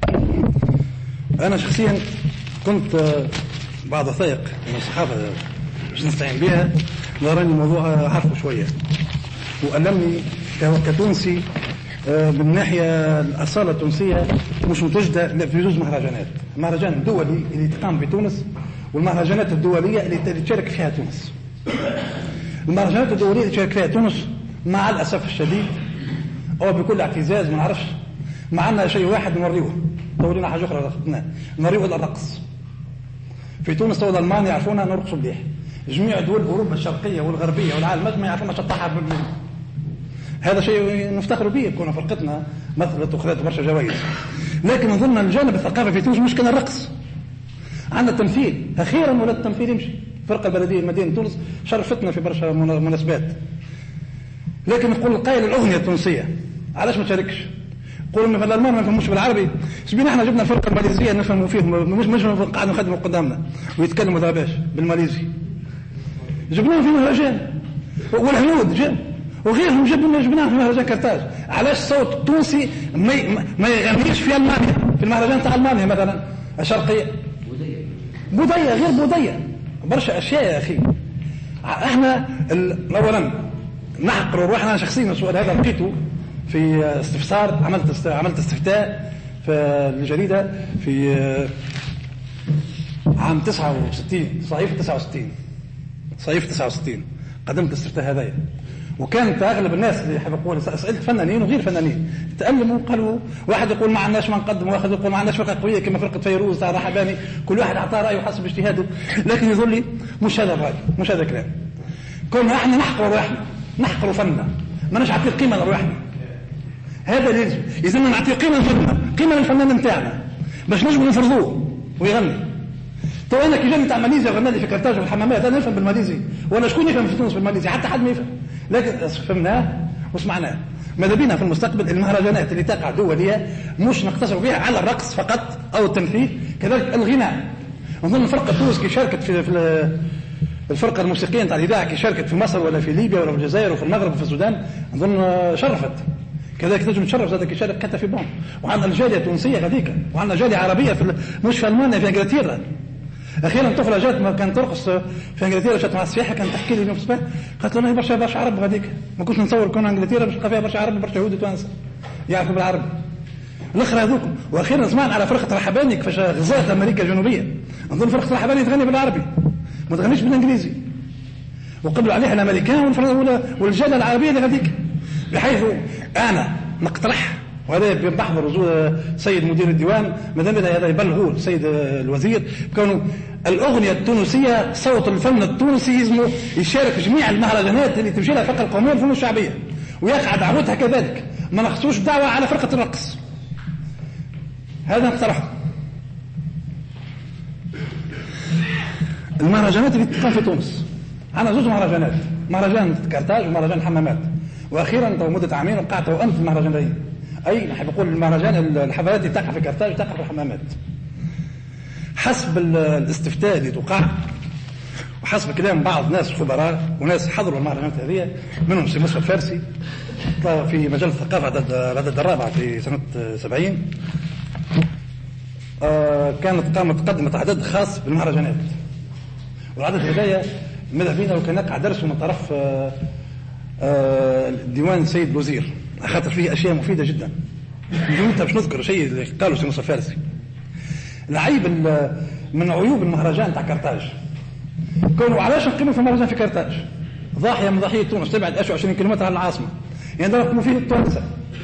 أنا شخصيا كنت بعض وثائق من الصحافة مش نستعين بها نراني الموضوع عارفه شوية وألمني كتونسي من ناحية الأصالة التونسية مش متجدة في جزء مهرجانات. المهرجان الدولي اللي تقام في تونس والمهرجانات الدولية اللي تشارك فيها تونس. المهرجانات الدولية اللي تشارك فيها تونس مع الأسف الشديد أو بكل اعتزاز ما نعرفش معنا شيء واحد نوريه، تورينا حاجة أخرى أخذناها نوريه الرقص. في تونس تو الألمان يعرفونا نرقصوا مليح، جميع دول أوروبا الشرقية والغربية والعالم الأجمع يعرفونا شطاحة بالمليون. هذا شيء نفتخر به، كنا فرقتنا مثلت وخذت برشا جوائز. لكن نظن الجانب الثقافي في تونس مش كان الرقص، عندنا التمثيل. أخيرا ولا التمثيل يمشي. الفرقة البلدية مدينة تونس شرفتنا في برشا مناسبات. لكن نقول القائل الأغنية التونسية علاش ما تشاركش؟ قولوا من الألمان ما نفهموش بالعربي، سبينا احنا جبنا الفرقة الماليزية نفهموا فيهم، مش قاعدوا نخدموا قدامنا ويتكلموا ذاباش بالماليزي. جبناهم في مهرجان والهنود جاب وغيرهم جبناهم في مهرجان كرتاج. علاش الصوت التونسي ما يغنيش في ألمانيا في المهرجان تاع ألمانيا مثلا الشرقية؟ بودية غير بودية برشا أشياء يا أخي. احنا أولا نحقر روحنا. شخصيا السؤال هذا لقيته في استفسار، عملت استفتاء في الجريدة في عام 69 صيف 69 قدمت الاستفتاء هذايا، وكانت اغلب الناس اللي يحب يقول سألت فنانين وغير فنانين تألموا قالوا واحد يقول ما عندناش ما نقدم، واحد يقول ما عندناش فرقه قويه كما فرقه فيروز تاع رحباني، كل واحد اعطى رايه حسب اجتهاده. لكن يظل لي مش هذا الراي، مش هذا الكلام. كنا احنا نحقر روحنا، نحقر فننا، ما نعطي قيمه لروحنا. هذا اللي اذا نعطي قيمه لفننا، قيمه للفنان نتاعنا باش نجم نفرضوه ويغني. تو انا كي جاني تاع ماليزيا غنى لي في كرتاج والحمامات انا نفهم بالماليزي، ولا شكون يفهم في تونس بالماليزي؟ حتى حد ما يفهم. لكن فهمناه وسمعناه. ماذا بينا في المستقبل المهرجانات اللي تقع دولية مش نقتصر بها على الرقص فقط أو التمثيل، كذلك الغناء. نظن الفرقة تونس كي شاركت في الفرقة الموسيقية نتاع الإذاعة كي شاركت في مصر ولا في ليبيا ولا في الجزائر وفي المغرب وفي السودان نظن شرفت. كذلك تنجم تشرف ذاتك كي شارك حتى في بون. وعندنا الجالية التونسية هذيك، وعندنا جالية عربية مش في ألمانيا، في إنجلترا. اخيرا طفله جات ما كانت ترقص في انجلترا، جات مع السياحه كانت تحكي لي في الصباح قالت لي برشا عرب غاديك، ما كنتش نتصور كون انجلترا باش تلقى فيها برشا عرب برشا يهود وتوانسه يعرفوا بالعربي الاخر هذوكم. واخيرا سمعنا على فرقه رحباني كيفاش غزات امريكا الجنوبيه، نظن فرقه رحباني تغني بالعربي ما تغنيش بالانجليزي، وقبلوا عليها الامريكان والجاليه العربيه اللي غاديك، بحيث انا نقترح، وهذا بحضر سيد مدير الديوان مادام هذا يبلغوا السيد الوزير بكونه الاغنيه التونسيه صوت الفن التونسي يلزم يشارك جميع المهرجانات اللي تمشي لها الفرقه القوميه والفنون الشعبيه، ويقع دعوتها كذلك، ما نخصوش دعوه على فرقه الرقص. هذا نقترحه. المهرجانات اللي تقام في تونس عندنا زوج مهرجانات، مهرجان كرتاج ومهرجان الحمامات، واخيرا مده عامين وقعت انت في المهرجانين، اي نحب نقول المهرجان الحفلات اللي تقع في كرتاج تقع في الحمامات. حسب الاستفتاء اللي توقع وحسب كلام بعض الناس الخبراء وناس حضروا المهرجانات هذه منهم سي مصطفى الفارسي في مجال الثقافه العدد الرابع في سنه 70، كانت قدمت عدد خاص بالمهرجانات، والعدد هذايا ماذا بينا لو كان يقع درسه من طرف ديوان السيد الوزير، خاطر فيه اشياء مفيده جدا. جملتها باش نذكر شيء اللي قالوا سي مصطفى الفارسي. العيب من عيوب المهرجان تاع كرتاج كونوا علاش نقيموا في مهرجان في كرتاج ضاحيه من ضاحيه تونس تبعد 20 كيلومتر عن العاصمه، يعني نقيموا فيه التونسه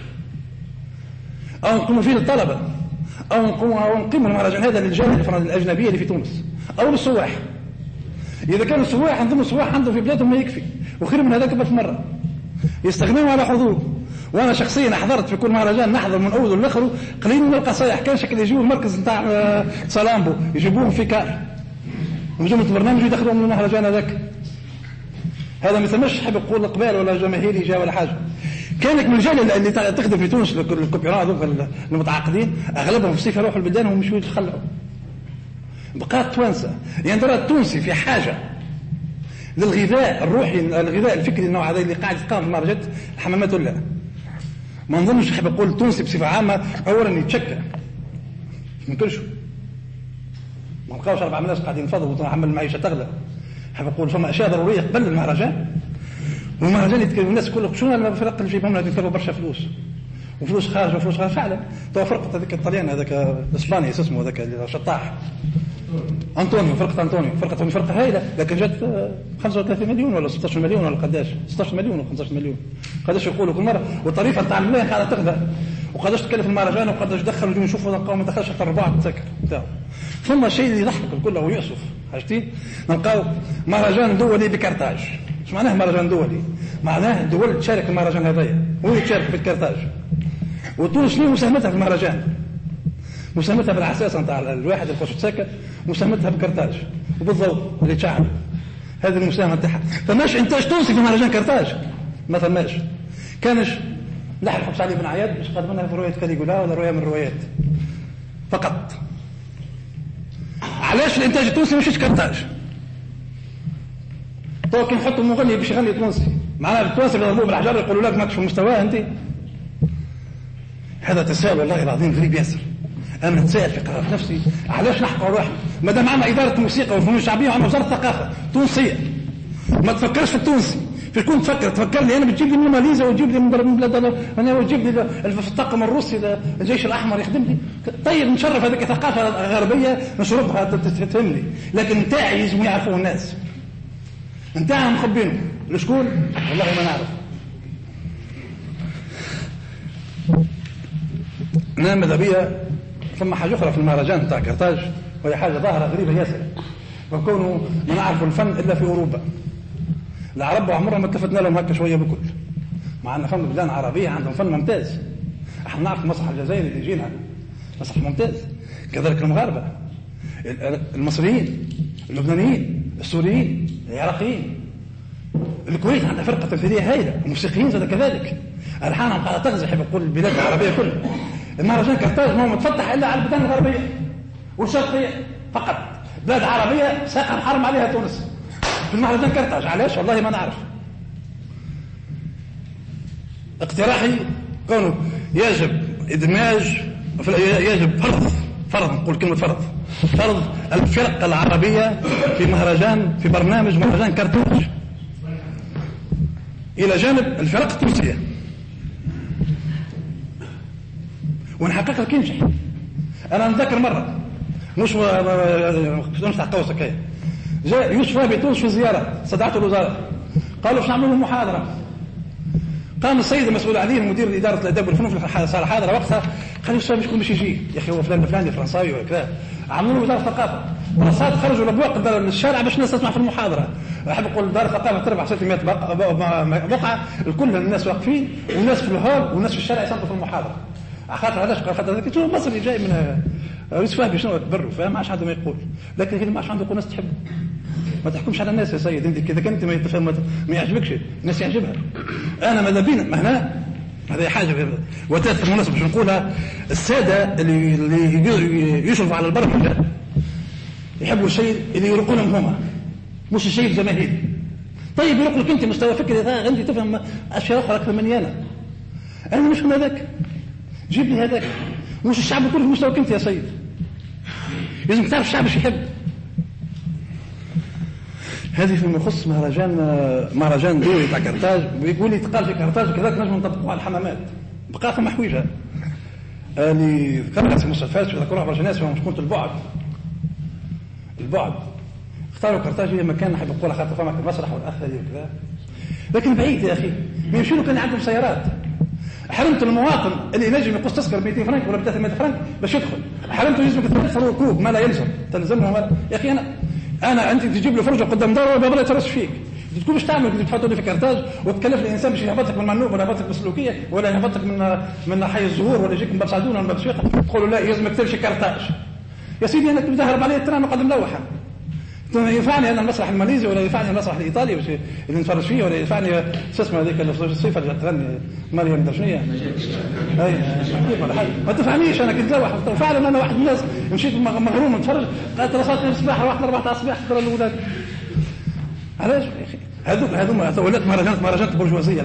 او نقيموا فيه الطلبه او نقيموا المهرجان هذا للجاليه الاجنبيه اللي في تونس او للسواح. اذا كانوا السواح عندهم السواح عندهم في بلادهم ما يكفي، وخير من هذاك في مره يستغنوا على حضوره. وانا شخصيا حضرت في كل مهرجان، نحضر من اوله لاخره، قليل من القصايح كان شكل يجيبوا المركز نتاع سلامبو يجيبوهم في كار من جمله البرنامج ويدخلوهم من المهرجان هذاك. هذا ما يسمىش حب يقول قبال ولا جماهيري جا ولا حاجه. كانت من الجاليه اللي تخدم في تونس الكوبيران هذوك المتعاقدين اغلبهم في الصيف يروحوا البلدان وهم شويه يتخلعوا. بقات توانسه، يعني ترى التونسي في حاجه للغذاء الروحي، الغذاء الفكري النوع هذا اللي قاعد يتقام في مهرجانات الحمامات ولا ما نظنش حاب اقول التونسي بصفه عامه اولا يتشكى من كل شيء، ما نلقاوش 4 ناس قاعدين نفضلوا وتعمل المعيشه تغلى. حاب اقول فما اشياء ضروريه قبل المهرجان، والمهرجان يتكلم الناس كل شنو الفرق اللي فيهم يدفعوا برشا فلوس وفلوس خارج وفلوس خارج. فعلا تو فرقه هذاك الطليان هذاك الاسباني اسمه هذاك الشطاح انطونيو، فرقه هايله، لكن جات 35 مليون ولا 16 مليون ولا قداش، 16 مليون ولا 15 مليون قداش يقولوا كل مره، والطريقه نتاع الملايين قاعده تغلى، وقداش تكلف المهرجان وقداش دخلوا نجوا نشوفوا نلقاو ما دخلش حتى الربع التذاكر نتاعو. ثم الشيء اللي يضحك الكل ويؤسف حاجتين، نلقاو مهرجان دولي بكرتاج. ايش معناه مهرجان دولي؟ معناه الدول تشارك في المهرجان هذايا وهي تشارك في الكرتاج. وتونس شنو مساهمتها في المهرجان؟ مساهمتها بالعساسه نتاع الواحد اللي يخش يتسكر، مساهمتها بالكرتاج وبالضوء اللي تشعل، هذه المساهمه نتاعها. فماش انتاج تونسي في مهرجان كرتاج ما ثماش. كانش لحن حبس علي بن عياد باش قاد منها في روايه كاليغولا ولا روايه من الروايات فقط. علاش الانتاج التونسي مش كرتاج؟ تو كي نحطوا مغني باش يغني تونسي معناها التوانسه يضربوه بالحجر يقولوا لك ماكش في مستواه انت. هذا تساؤل والله العظيم غريب ياسر. انا نتساءل في قرار نفسي علاش نحقوا روحنا ما دام عندنا اداره الموسيقى والفنون الشعبيه وعندنا وزاره الثقافه تونسيه. ما تفكرش في التونسي، في شكون تفكر لي انا بتجيب لي من ماليزيا وتجيب لي من بلاد انا وتجيب لي في الطاقم الروسي الجيش الاحمر يخدم لي. طيب نشرف هذيك ثقافه غربيه نشربها تفهمني، لكن نتاعي لازم يعرفوه الناس. نتاعنا مخبينه لشكون والله ما نعرف. انا ماذا بيا ثم حاجه اخرى في المهرجان تاع كرتاج وهي حاجه ظاهره غريبه ياسر، وكونوا ما نعرفوا الفن الا في اوروبا. العرب عمرهم ما تلفتنا لهم هكا شويه بكل، مع ان فن بلدان عربيه عندهم فن ممتاز. احنا نعرف المسرح الجزائري اللي يجينا مسرح ممتاز، كذلك المغاربه المصريين اللبنانيين السوريين العراقيين. الكويت عندها فرقه تمثيليه هائله، الموسيقيين زاد كذلك، الحانهم قاعده تغزي حب يقول البلاد العربيه كلها. المهرجان كرتاج ما هو متفتح الا على البلدان الغربيه والشرقيه فقط. بلاد عربيه ساقها محرم عليها تونس في المهرجان كرتاج. علاش؟ والله ما نعرف. اقتراحي كونه يجب ادماج، يجب فرض نقول كلمه فرض الفرقه العربيه في مهرجان، في برنامج مهرجان كرتاج الى جانب الفرق التونسيه. ونحقق لك ينجح. انا نذكر مره مش تاع قوسك هي، جاء يوسف وهبي تونس في زيارة، استدعته الوزارة، قالوا باش نعملوا محاضرة. قام السيد المسؤول عليه مدير إدارة الأدب والفنون في صار حاضرة وقتها، قال يوسف مش كل باش يجي يا أخي، هو فلان فلاني فرنساوي وكذا. عملوا له وزارة الثقافة، دراسات خرجوا الأبواق للشارع باش الناس تسمع في المحاضرة. أحب أقول دار الثقافة تربح 600 بقعة، الكل الناس واقفين والناس في الهول والناس في الشارع يصمتوا في المحاضرة. خاطر علاش؟ خاطر هذاك مصري جاي من يوسف وهبي شنو تبروا، فما عادش عنده ما يقول، لكن ما عادش عنده ناس تحبه. ما تحكمش على الناس يا سيد، انت كذا كنت ما يعجبكش الناس يعجبها. انا ماذا بينا ما هنا هذه حاجه وتات المناسبه باش نقولها. الساده اللي يشرفوا على البرمجه يحبوا الشيء اللي يرقوا لهم هما، مش الشيء الجماهيري. طيب يرق لك انت مستوى فكري، انت تفهم اشياء اخرى اكثر مني انا مش من هذاك، جيب لي هذاك. مش الشعب كله في مستواك انت يا سيد، لازم تعرف الشعب ايش يحب. هذه فيما يخص مهرجان دولي تاع كرتاج، ويقول لي تقال في كرتاج وكذلك نجم نطبقوها على الحمامات. بقى ثم حويجه اللي ذكرها في المستشفيات وذكروها برشا ناس، وهم مشكلة البعد اختاروا كرتاج هي مكان نحب نقولها خاطر فما المسرح والاثري وكذا، لكن بعيد يا اخي. ما يمشوا له كان عندهم سيارات. حرمت المواطن اللي ينجم يقص تذكر 200 فرنك ولا 300 فرنك باش يدخل، حرمته يلزمك تدفع ركوب ما لا يلزم، تلزمهم يا اخي. انا انت تجيب له فرجه قدام داره وبابا يترش فيك، تقول باش تعمل تحطوا لي في كرتاج وتكلف الانسان باش يهبطك من المنوب ولا يهبطك بالسلوكيه ولا يهبطك من حي الزهور ولا يجيك من باب سعدون ولا من باب سويقه، تقولوا لا يلزمك تمشي كرتاج. يا سيدي انا تهرب علي الترام وقد ملوحه، ينفعني انا المسرح الماليزي ولا ينفعني المسرح الايطالي اللي نتفرج فيه، ولا ينفعني شو اسمه هذيك الصيفه اللي تغني مريم درشنيه اي ولا حاجه. ما تفهمنيش انا كنت لوح فعلا. انا واحد من الناس مشيت مغروم نتفرج، قالت رصات الصباح واحد 4 الصباح ترى الاولاد. علاش يا اخي؟ هذوما ولات مهرجانات برجوازيه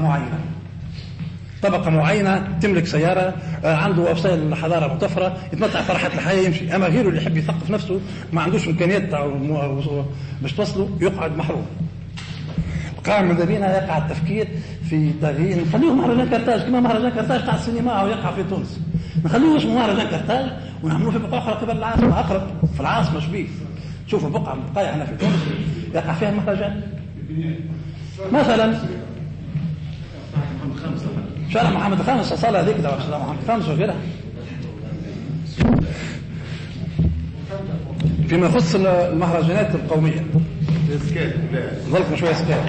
طبقه معينه تملك سياره، عنده وسائل الحضاره متوفره، يتمتع فرحه الحياه يمشي. اما غيره اللي يحب يثقف نفسه ما عندوش امكانيات باش توصله يقعد محروم. قام من بينا يقع التفكير في تغيير، نخليهم مهرجان كرتاج كما مهرجان كرتاج تاع السينما او يقع في تونس، نخليه اسمه مهرجان كرتاج ونعملوه في بقعه اخرى قبل العاصمه، اقرب في العاصمه شبيه. شوفوا بقعه من البقايا هنا في تونس يقع فيها مهرجان، مثلا شارع محمد الخامس، صالة هذيك شارع محمد الخامس وغيرها. فيما يخص المهرجانات القومية ظلكم شوية سكات.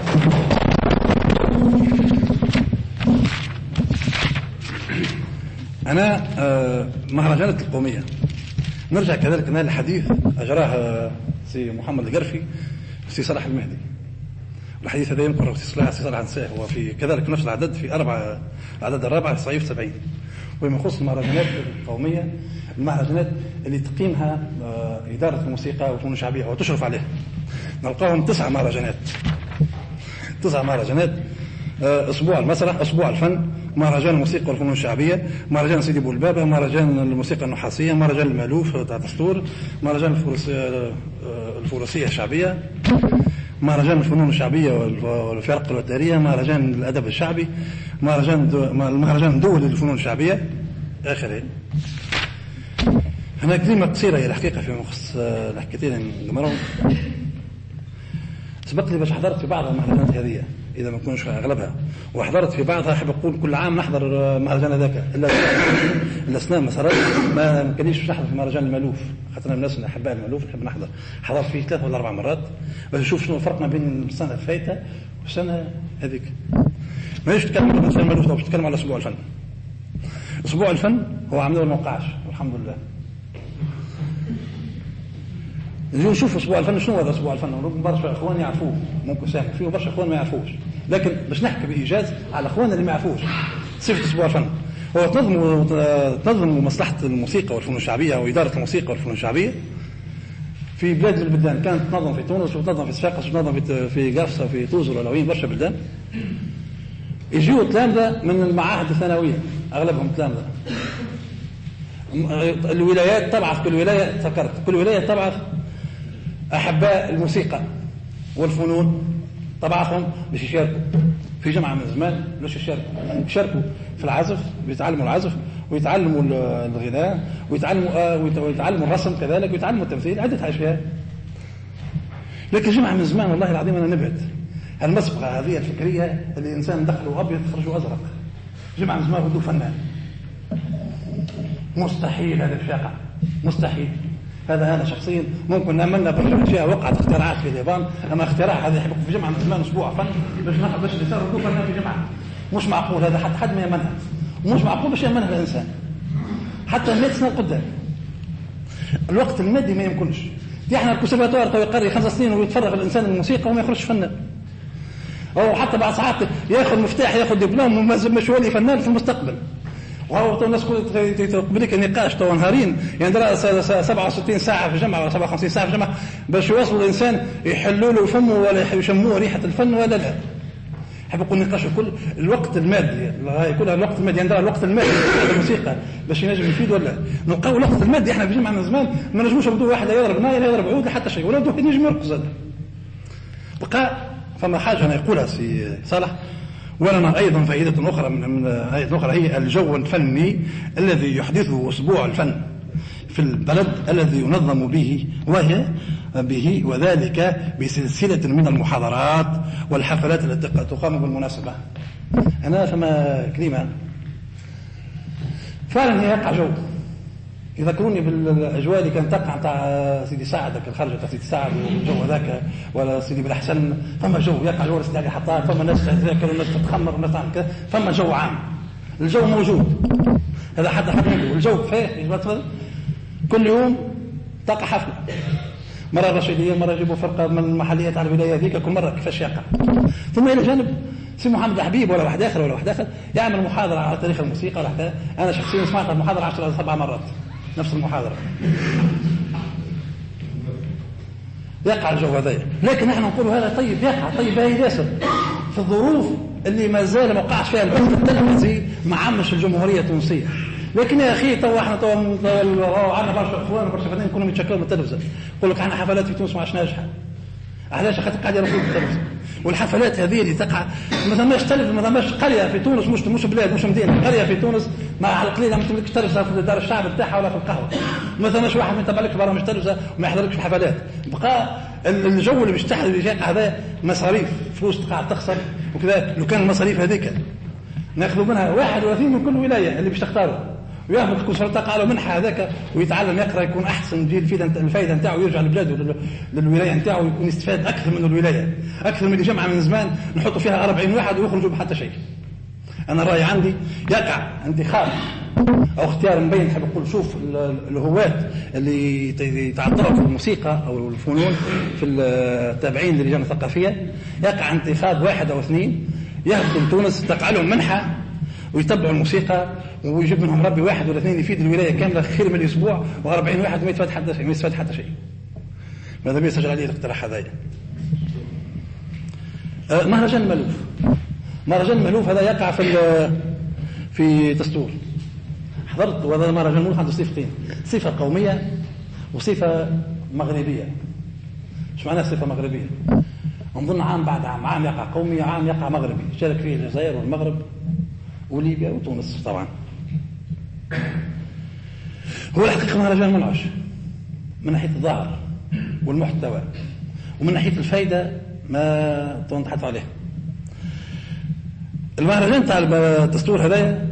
أنا مهرجانات القومية نرجع كذلك نال الحديث أجراه سي محمد القرفي سي صلاح المهدي. الحديث هذا ينقل في سي صلاح النساء، هو في كذلك نفس العدد في العدد الرابع في صحيفة 70. وما يخص المهرجانات القومية، المهرجانات اللي تقيمها إدارة الموسيقى والفنون الشعبية وتشرف عليها، نلقاهم 9 مهرجانات. أسبوع المسرح، أسبوع الفن، مهرجان الموسيقى والفنون الشعبية، مهرجان سيدي بولبابة، مهرجان الموسيقى النحاسية، مهرجان المألوف تاع دستور، مهرجان الفروسية الشعبية، مهرجان الفنون الشعبية والفرق الوترية، مهرجان الأدب الشعبي، المهرجان الدولي للفنون الشعبية آخره. أنا كلمة قصيرة هي الحقيقة فيما يخص الحكايتين نمرهم. سبق لي باش حضرت في بعض المهرجانات هذه إذا ما كنش أغلبها، وحضرت في بعضها. أحب أقول كل عام نحضر مهرجان هذاك، إلا سنة ما صارت ما كانيش باش نحضر في مهرجان المألوف، خاطر أنا من الناس اللي أحبها المألوف نحب نحضر. حضرت فيه 3 ولا 4 مرات باش نشوف شنو الفرق ما بين السنة الفايتة والسنة هذيك. مانيش نتكلم على مهرجان المألوف، باش نتكلم على أسبوع الفن. أسبوع الفن هو عملوه ما وقعش والحمد لله. نشوف أسبوع الفن شنو هذا أسبوع الفن. برشا إخوان يعرفوه، ممكن ساهم فيه، وبرشا إخوان ما يعرفوش، لكن باش نحكي بإيجاز على الإخوان اللي ما يعرفوش صفة أسبوع الفن. هو تنظم مصلحة الموسيقى والفنون الشعبية وإدارة الموسيقى والفنون الشعبية في بلاد البلدان. كانت تنظم في تونس وتنظم في صفاقس وتنظم في قفصة وفي طوز والعلوين، برشا بلدان. يجيوا تلامذة من المعاهد الثانوية، أغلبهم تلامذة. الولايات تبعث، كل ولاية ذكرت كل ولاية تبعث أحباء الموسيقى والفنون طبعهم باش يشاركوا في جمعة من زمان. باش يشاركوا في العزف، بيتعلموا العزف ويتعلموا الغناء ويتعلموا الرسم كذلك ويتعلموا التمثيل، عدة أشياء. لكن جمعة من زمان والله العظيم أنا نبعد المسبقة هذه الفكرية اللي إنسان دخله أبيض خرجه أزرق. جمعة من زمان بدو فنان مستحيل هذا الشيء، مستحيل. هذا أنا شخصيا ممكن نأملنا برشا أشياء وقعت اختراعات في اليابان، أما اختراع هذا يحبك في جمعة من زمان أسبوع فن باش ناخذ باش يصير بدو فنان في جمعة. مش معقول هذا، حد ما يأمنها، ومش معقول باش يأمنها الإنسان حتى 100 سنة قدام. الوقت المادي ما يمكنش. احنا الكونسرفاتوار تو يقري 5 سنين ويتفرغ الانسان الموسيقى وما يخرجش فنان، او حتى بعد ساعات ياخذ مفتاح ياخذ دبلوم ومش يولي فنان في المستقبل. وهو الناس تقبل لك النقاش تو نهارين يعني 67 ساعه في الجامعه ولا 57 ساعه في الجامعه باش يوصلوا الانسان يحلوا له فمه ولا يشموه ريحه الفن ولا لا. حاب يقول نقاش الكل الوقت المادي يكون الوقت المادي عندنا الوقت المادي الموسيقى باش ينجم يفيد ولا نلقاو الوقت المادي. احنا في جمعة من زمان ما نجموش نبدو واحد يضرب ناير يضرب عود حتى شيء ولا نجم يرقص هذا. بقى فما حاجه انا يقولها سي صالح ولنا ايضا فائده اخرى من فائده اخرى هي الجو الفني الذي يحدثه اسبوع الفن في البلد الذي ينظم به وذلك بسلسلة من المحاضرات والحفلات التي تقام بالمناسبة. أنا فما كلمة فعلا هي يقع جو يذكروني بالأجواء اللي كانت تقع تاع سيدي سعد الخرجة تاع سيدي سعد والجو ذاك ولا سيدي بالأحسن. فما جو يقع جو سيدي علي حطاب، فما ناس تذاكر وناس تتخمر وناس تعمل كذا، فما جو عام. الجو موجود هذا حد منه. الجو فيه كل يوم تقع حفلة، مرة رشيدية مرة يجيبوا فرقة من المحليات على الولاية ذيك، كل مرة كيفاش يقع. ثم إلى جانب سي محمد حبيب ولا واحد آخر يعمل محاضرة على تاريخ الموسيقى ولا حتى أنا شخصيا سمعت المحاضرة 10 أو 7 مرات نفس المحاضرة. يقع الجو هذا، لكن نحن نقول هذا طيب يقع طيب هاي ياسر في الظروف اللي ما زال ما وقعش فيها البث التلفزي معمش الجمهورية التونسية. لكن يا اخي تو احنا عندنا برشا اخوان برشا فنانين كلهم يتشكلوا من التلفزه، يقول لك احنا حفلات في تونس ما عادش ناجحه. علاش؟ خاطر قاعد يرقصوا في التلفزه. والحفلات هذه اللي تقع ما ثماش تلفزه، ما ثماش قريه في تونس، مش بلاد مش مدينه، قريه في تونس مع القليله ما تملكش تلفزه في دار الشعب بتاعها ولا في القهوه. ما ثماش واحد ما يتبعلكش برامج تلفزه وما يحضرلكش الحفلات. بقى الجو اللي بيشتحل اللي يقع هذا مصاريف فلوس قاعد تخسر وكذا. لو كان المصاريف هذيك ناخذوا منها 31 من كل ولايه اللي باش تختاروا وياخذ الكونسرتا قالوا منحة هذاك ويتعلم يقرأ يكون أحسن يجي الفائدة نتاعه ويرجع لبلاده للولاية نتاعه ويكون يستفاد أكثر من الولاية، أكثر من الجامعة من زمان نحطوا فيها 40 واحد ويخرجوا بحتى شيء. أنا رأي عندي يقع انتخاب أو اختيار مبين. حاب أقول شوف الهواة اللي يتعطلوا في الموسيقى أو الفنون في التابعين للجان الثقافية يقع انتخاب 1 أو 2 يهبطوا من تونس تقع لهم منحة ويتبعوا الموسيقى ويجيب منهم ربي 1 ولا 2 يفيد الولاية كاملة خير من الأسبوع و40 واحد ما يستفاد حتى شيء، ما يستفاد حتى شيء. ماذا بي يسجل عليه الاقتراح هذايا. مهرجان مألوف. مهرجان مألوف هذا يقع في دستور. حضرت وهذا مهرجان مألوف عنده صفتين، صفة قومية وصفة مغربية. ايش معنى صفة مغربية؟ نظن عام بعد عام يقع قومي عام يقع مغربي، شارك فيه الجزائر والمغرب وليبيا وتونس طبعا. هو الحقيقة مهرجان منعش من ناحية الظاهر والمحتوى ومن ناحية الفايدة ما تنتحط عليه. المهرجان تاع الدستور هذايا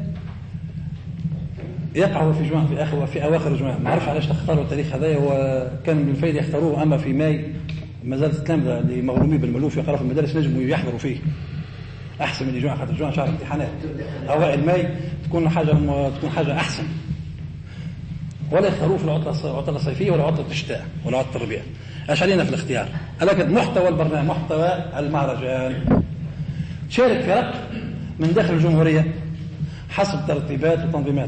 يقع في جمعة في أواخر جمعة. ما أعرف علاش تختاروا التاريخ هذايا، وكان من الفايدة يختاروه أما في ماي ما زالت التلامذة اللي مغرومين بالمألوف يقرأوا في المدارس نجموا يحضروا فيه أحسن من الجمعة، خاطر الجمعة شهر امتحانات. أوائل ماي تكون حاجة أحسن، ولا يختاروه في العطلة الصيفية ولا عطلة الشتاء ولا عطلة الربيع. ايش علينا في الاختيار؟ لكن محتوى البرنامج محتوى المهرجان شارك فرق من داخل الجمهورية حسب ترتيبات وتنظيمات،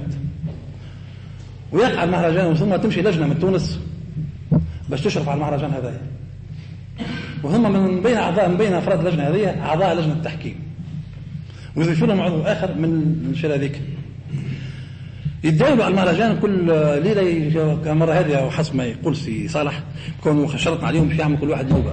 ويقع المهرجان ثم تمشي لجنة من تونس باش تشرف على المهرجان هذا، وهم من بين أفراد اللجنة هذه أعضاء لجنة التحكيم، ويضيفوا لهم عضو آخر من الشلة ذيك. يتداولوا على المهرجان كل ليلة كمرة هذه، أو حسب ما يقول سي صالح كونوا شرطنا عليهم باش يعملوا كل واحد نوبة.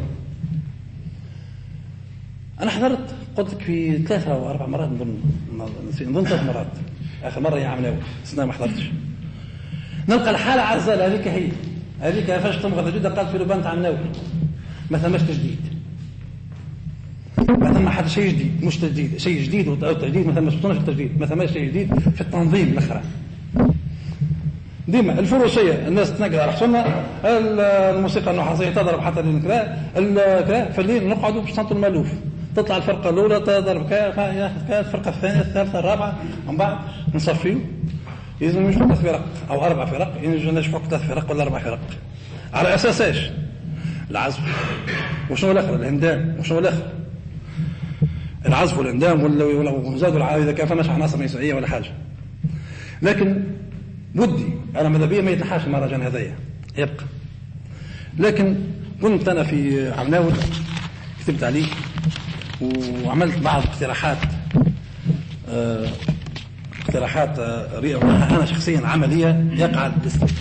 أنا حضرت قلت لك في 3 أو 4 مرات نظن 3 مرات، آخر مرة يعملوا السنة ما حضرتش. نلقى الحالة عزالة هذيك، هي هذيك فاش تمغض جدا قالت في لبنان تاع النوبة ما ثماش تجديد، ما ثم حتى شيء جديد، مش تجديد، شيء جديد وتجديد ما ثماش في التجديد، ما ثماش شيء جديد في التنظيم الأخرى. ديما الفروسية الناس تنقل على حصولنا، الموسيقى النحاسية تضرب حتى كذا، في الليل نقعدوا باش نصنتوا المألوف، تطلع الفرقة الأولى تضرب كذا، الفرقة الثانية الثالثة الرابعة، من بعد نصفيوا يلزم يشوفوا 3 فرق أو 4 فرق، ينجم نشوفوا 3 فرق ولا 4 فرق. على أساس إيش؟ العزف وشنو الآخر؟ الهندام وشنو الآخر؟ العزف والهندام ولا زادوا إذا كان فماش عناصر نسائية ولا حاجة. لكن ودي أنا ماذا بيا ما يتنحاش المهرجان هذايا يبقى. لكن كنت أنا في عمناول كتبت عليه وعملت بعض اقتراحات أنا شخصيا عملية يقع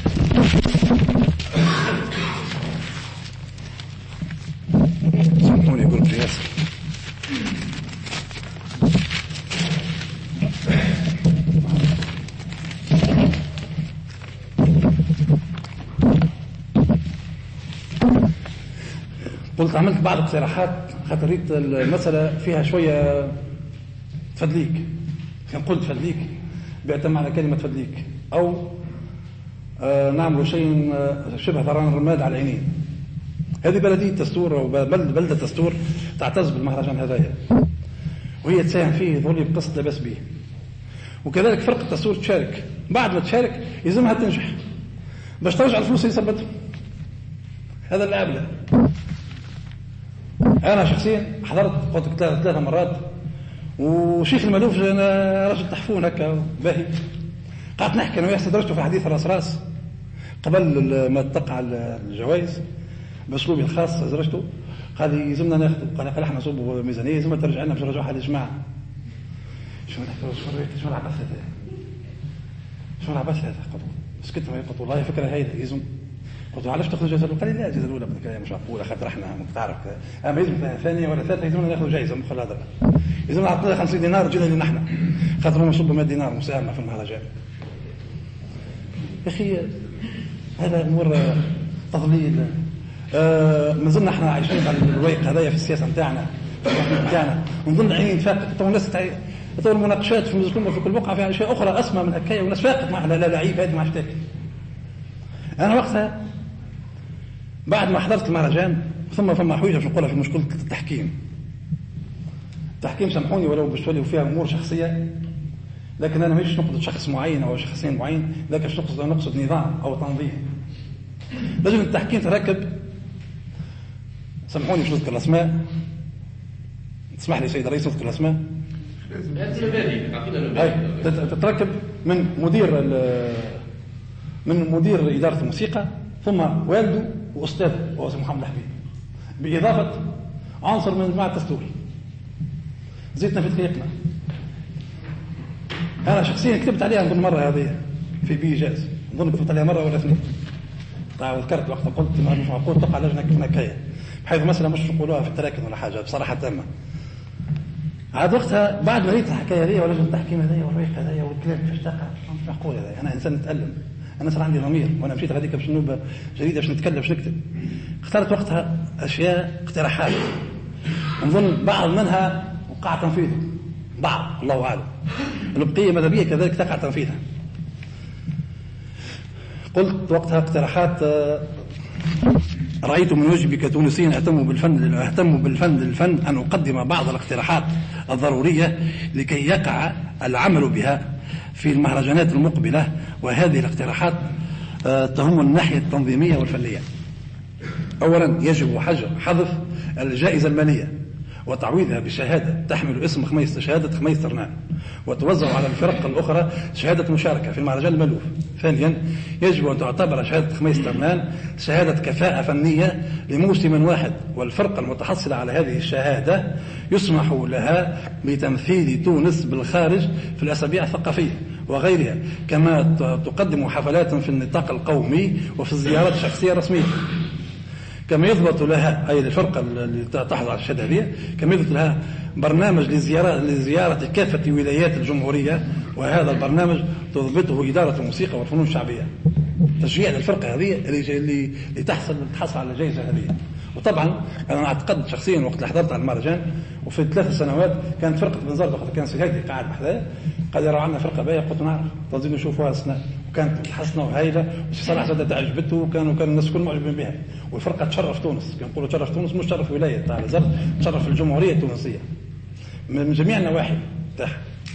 سمحوني يقول في ياسر. قلت عملت بعض اقتراحات خاطريت المسألة فيها شوية تفدليك، كان قلت فدليك بيعتمد على كلمة فدليك أو نعمل شيء شبه ثران الرماد على العينين. هذه بلدية تستور أو بلدة تستور تعتز بالمهرجان هذايا وهي تساهم فيه ظهولي بقسط لا بأس به، وكذلك فرقة تستور تشارك، بعد ما تشارك يلزمها تنجح باش ترجع الفلوس اللي صبتهم. هذا الأبلة. أنا شخصيا حضرت قلت 3 مرات، وشيخ المألوف أنا رجل تحفون هكا باهي، قعدت نحكي أنا وياه درجته في حديث راس قبل ما تقع الجوائز بأسلوبي الخاص درجته، قال يلزمنا ناخذ، قال احنا نصوبوا ميزانية يلزمنا ترجع لنا باش نرجعوا حد الجماعة. شو العبث هذا؟ شو العبث هذا؟ سكت قلت والله فكرة هايلة يلزم. قلت له علاش تاخذ جائزة الأولى؟ قال لي لا الجائزة الأولى مش معقولة خاطر احنا تعرف اما يلزم ثانية ولا ثالثة يلزمنا ناخذ جائزة مخل هذا، يلزمنا نعطينا 50 دينار جينا لنا احنا خاطر هم يصبوا 100 دينار مساهمة في المهرجان. يا أخي هذا أمور تضليل. ما زلنا احنا عايشين على الويق هذايا في السياسة نتاعنا نظن عينين فاقت. تو الناس تو المناقشات في كل بقعة فيها أشياء أخرى أسمى من هكايا والناس فاقت معها لا لعيب هذه ما اشتاكي. أنا وقتها بعد ما حضرت المهرجان ثم حويجة باش نقولها في مشكلة التحكيم. سامحوني ولو بشولي وفيها أمور شخصية، لكن أنا مش نقصد شخص معين أو شخصين معين، لكن نقصد نظام أو تنظيم. لازم التحكيم تركب، سامحوني مش نذكر الأسماء، تسمح لي سيد الرئيس نذكر الأسماء. تتركب من مدير إدارة الموسيقى ثم والده وأستاذه وهو محمد الحبيب، بإضافة عنصر من جماعة التستور. زيتنا في طريقنا. أنا شخصيا كتبت عليها نظن مرة هذه في بإيجاز، نظن كتبت عليها مرة ولا 2. ذكرت وقت قلت مش معقول تقع لجنة كنكاية بحيث مثلا مش يقولوها في التراكن ولا حاجة بصراحة تامة. عاد وقتها بعد ما ريت الحكاية هذه ولجنة التحكيم هذه والريق هذه والكلام كيفاش تقع مش معقول هذا. أنا إنسان نتألم، أنا صار عندي ضمير، وأنا مشيت غاديك باش نوب جريدة باش نتكلم باش نكتب. اخترت وقتها أشياء اقتراحات نظن بعض منها وقع تنفيذه، بعض الله أعلم، البقية ماذا بيها كذلك تقع تنفيذها. قلت وقتها اقتراحات رأيت من واجبي كتونسيا أهتم بالفن أن أقدم بعض الاقتراحات الضرورية لكي يقع العمل بها في المهرجانات المقبلة، وهذه الاقتراحات تهم الناحية التنظيمية والفنية. أولا يجب حذف الجائزة المالية وتعويضها بشهادة تحمل اسم شهادة خميس ترنان وتوزع على الفرق الأخرى شهادة مشاركة في المهرجان المألوف. ثانيا يجب أن تعتبر شهادة خميس ترنان شهادة كفاءة فنية لموسم واحد، والفرقة المتحصلة على هذه الشهادة يسمح لها بتمثيل تونس بالخارج في الأسابيع الثقافية وغيرها، كما تقدم حفلات في النطاق القومي وفي الزيارات الشخصية الرسمية. كما يضبط لها أي الفرقة اللي تحصل على الشهادة هذه، كما يضبط لها برنامج لزيارة كافة ولايات الجمهورية، وهذا البرنامج تضبطه إدارة الموسيقى والفنون الشعبية. تشجيع للفرقة هذه اللي تحصل على الجائزة هذه. وطبعا انا اعتقد شخصيا وقت اللي حضرت على المهرجان وفي 3 سنوات كانت فرقه بنزرت وقت كان سيدي قاعد بحذايا قال يرى عندنا فرقه باهيه قلت نعرف تنزلوا نشوفوها سنه وكانت حسنه وهايله وسي صلاح زاد عجبته وكان الناس الكل معجبين بها والفرقه تشرف تونس كان نقولوا تشرف تونس مش تشرف ولايه تاع زرت تشرف الجمهوريه التونسيه من جميع النواحي تاعها.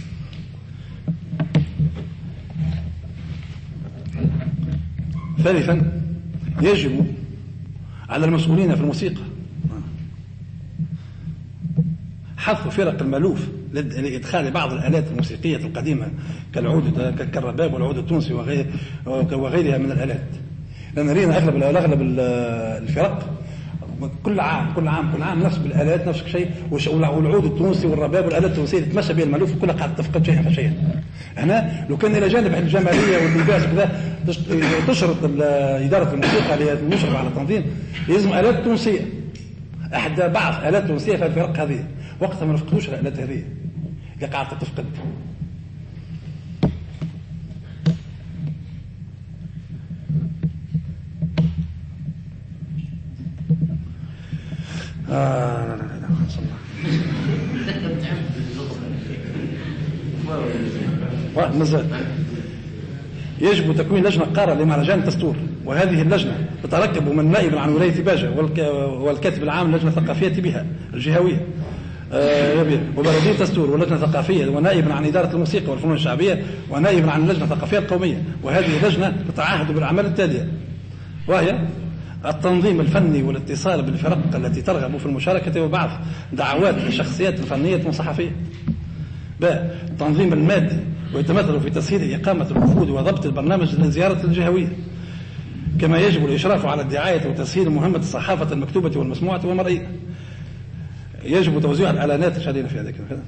ثالثا يجب على المسؤولين في الموسيقى حث فرق المألوف لإدخال بعض الآلات الموسيقية القديمة كالعود كالرباب والعود التونسي وغيرها من الآلات، لأن رينا أغلب الفرق كل عام نفس بالآلات نفس الشيء، والعود التونسي والرباب والآلات التونسية اللي تمشى بها المألوف كلها قاعدة تفقد شيئا فشيئا. هنا لو كان إلى جانب الجمالية واللباس كذا تشرط إدارة الموسيقى اللي المشرف على التنظيم لازم آلات تونسية، بعض آلات تونسية في الفرق هذه وقتها ما نفقدوش الآلات هذه اللي قاعدة تفقد. يجب تكوين لجنة قارة لمهرجان الدستور، وهذه اللجنة تتركب من نائب عن ولاية باجة والكاتب العام للجنة الثقافية بها الجهوية وبلدية الدستور ولجنة ثقافية ونائب عن إدارة الموسيقى والفنون الشعبية ونائب عن اللجنة الثقافية القومية. وهذه اللجنة تتعهد بالأعمال التالية، وهي التنظيم الفني والاتصال بالفرق التي ترغب في المشاركة وبعث دعوات للشخصيات الفنية والصحفية. التنظيم المادي ويتمثل في تسهيل إقامة الوفود وضبط البرنامج للزيارة الجهوية، كما يجب الإشراف على الدعاية وتسهيل مهمة الصحافة المكتوبة والمسموعة والمرئية. يجب توزيع الإعلانات شادين في هذا كذا.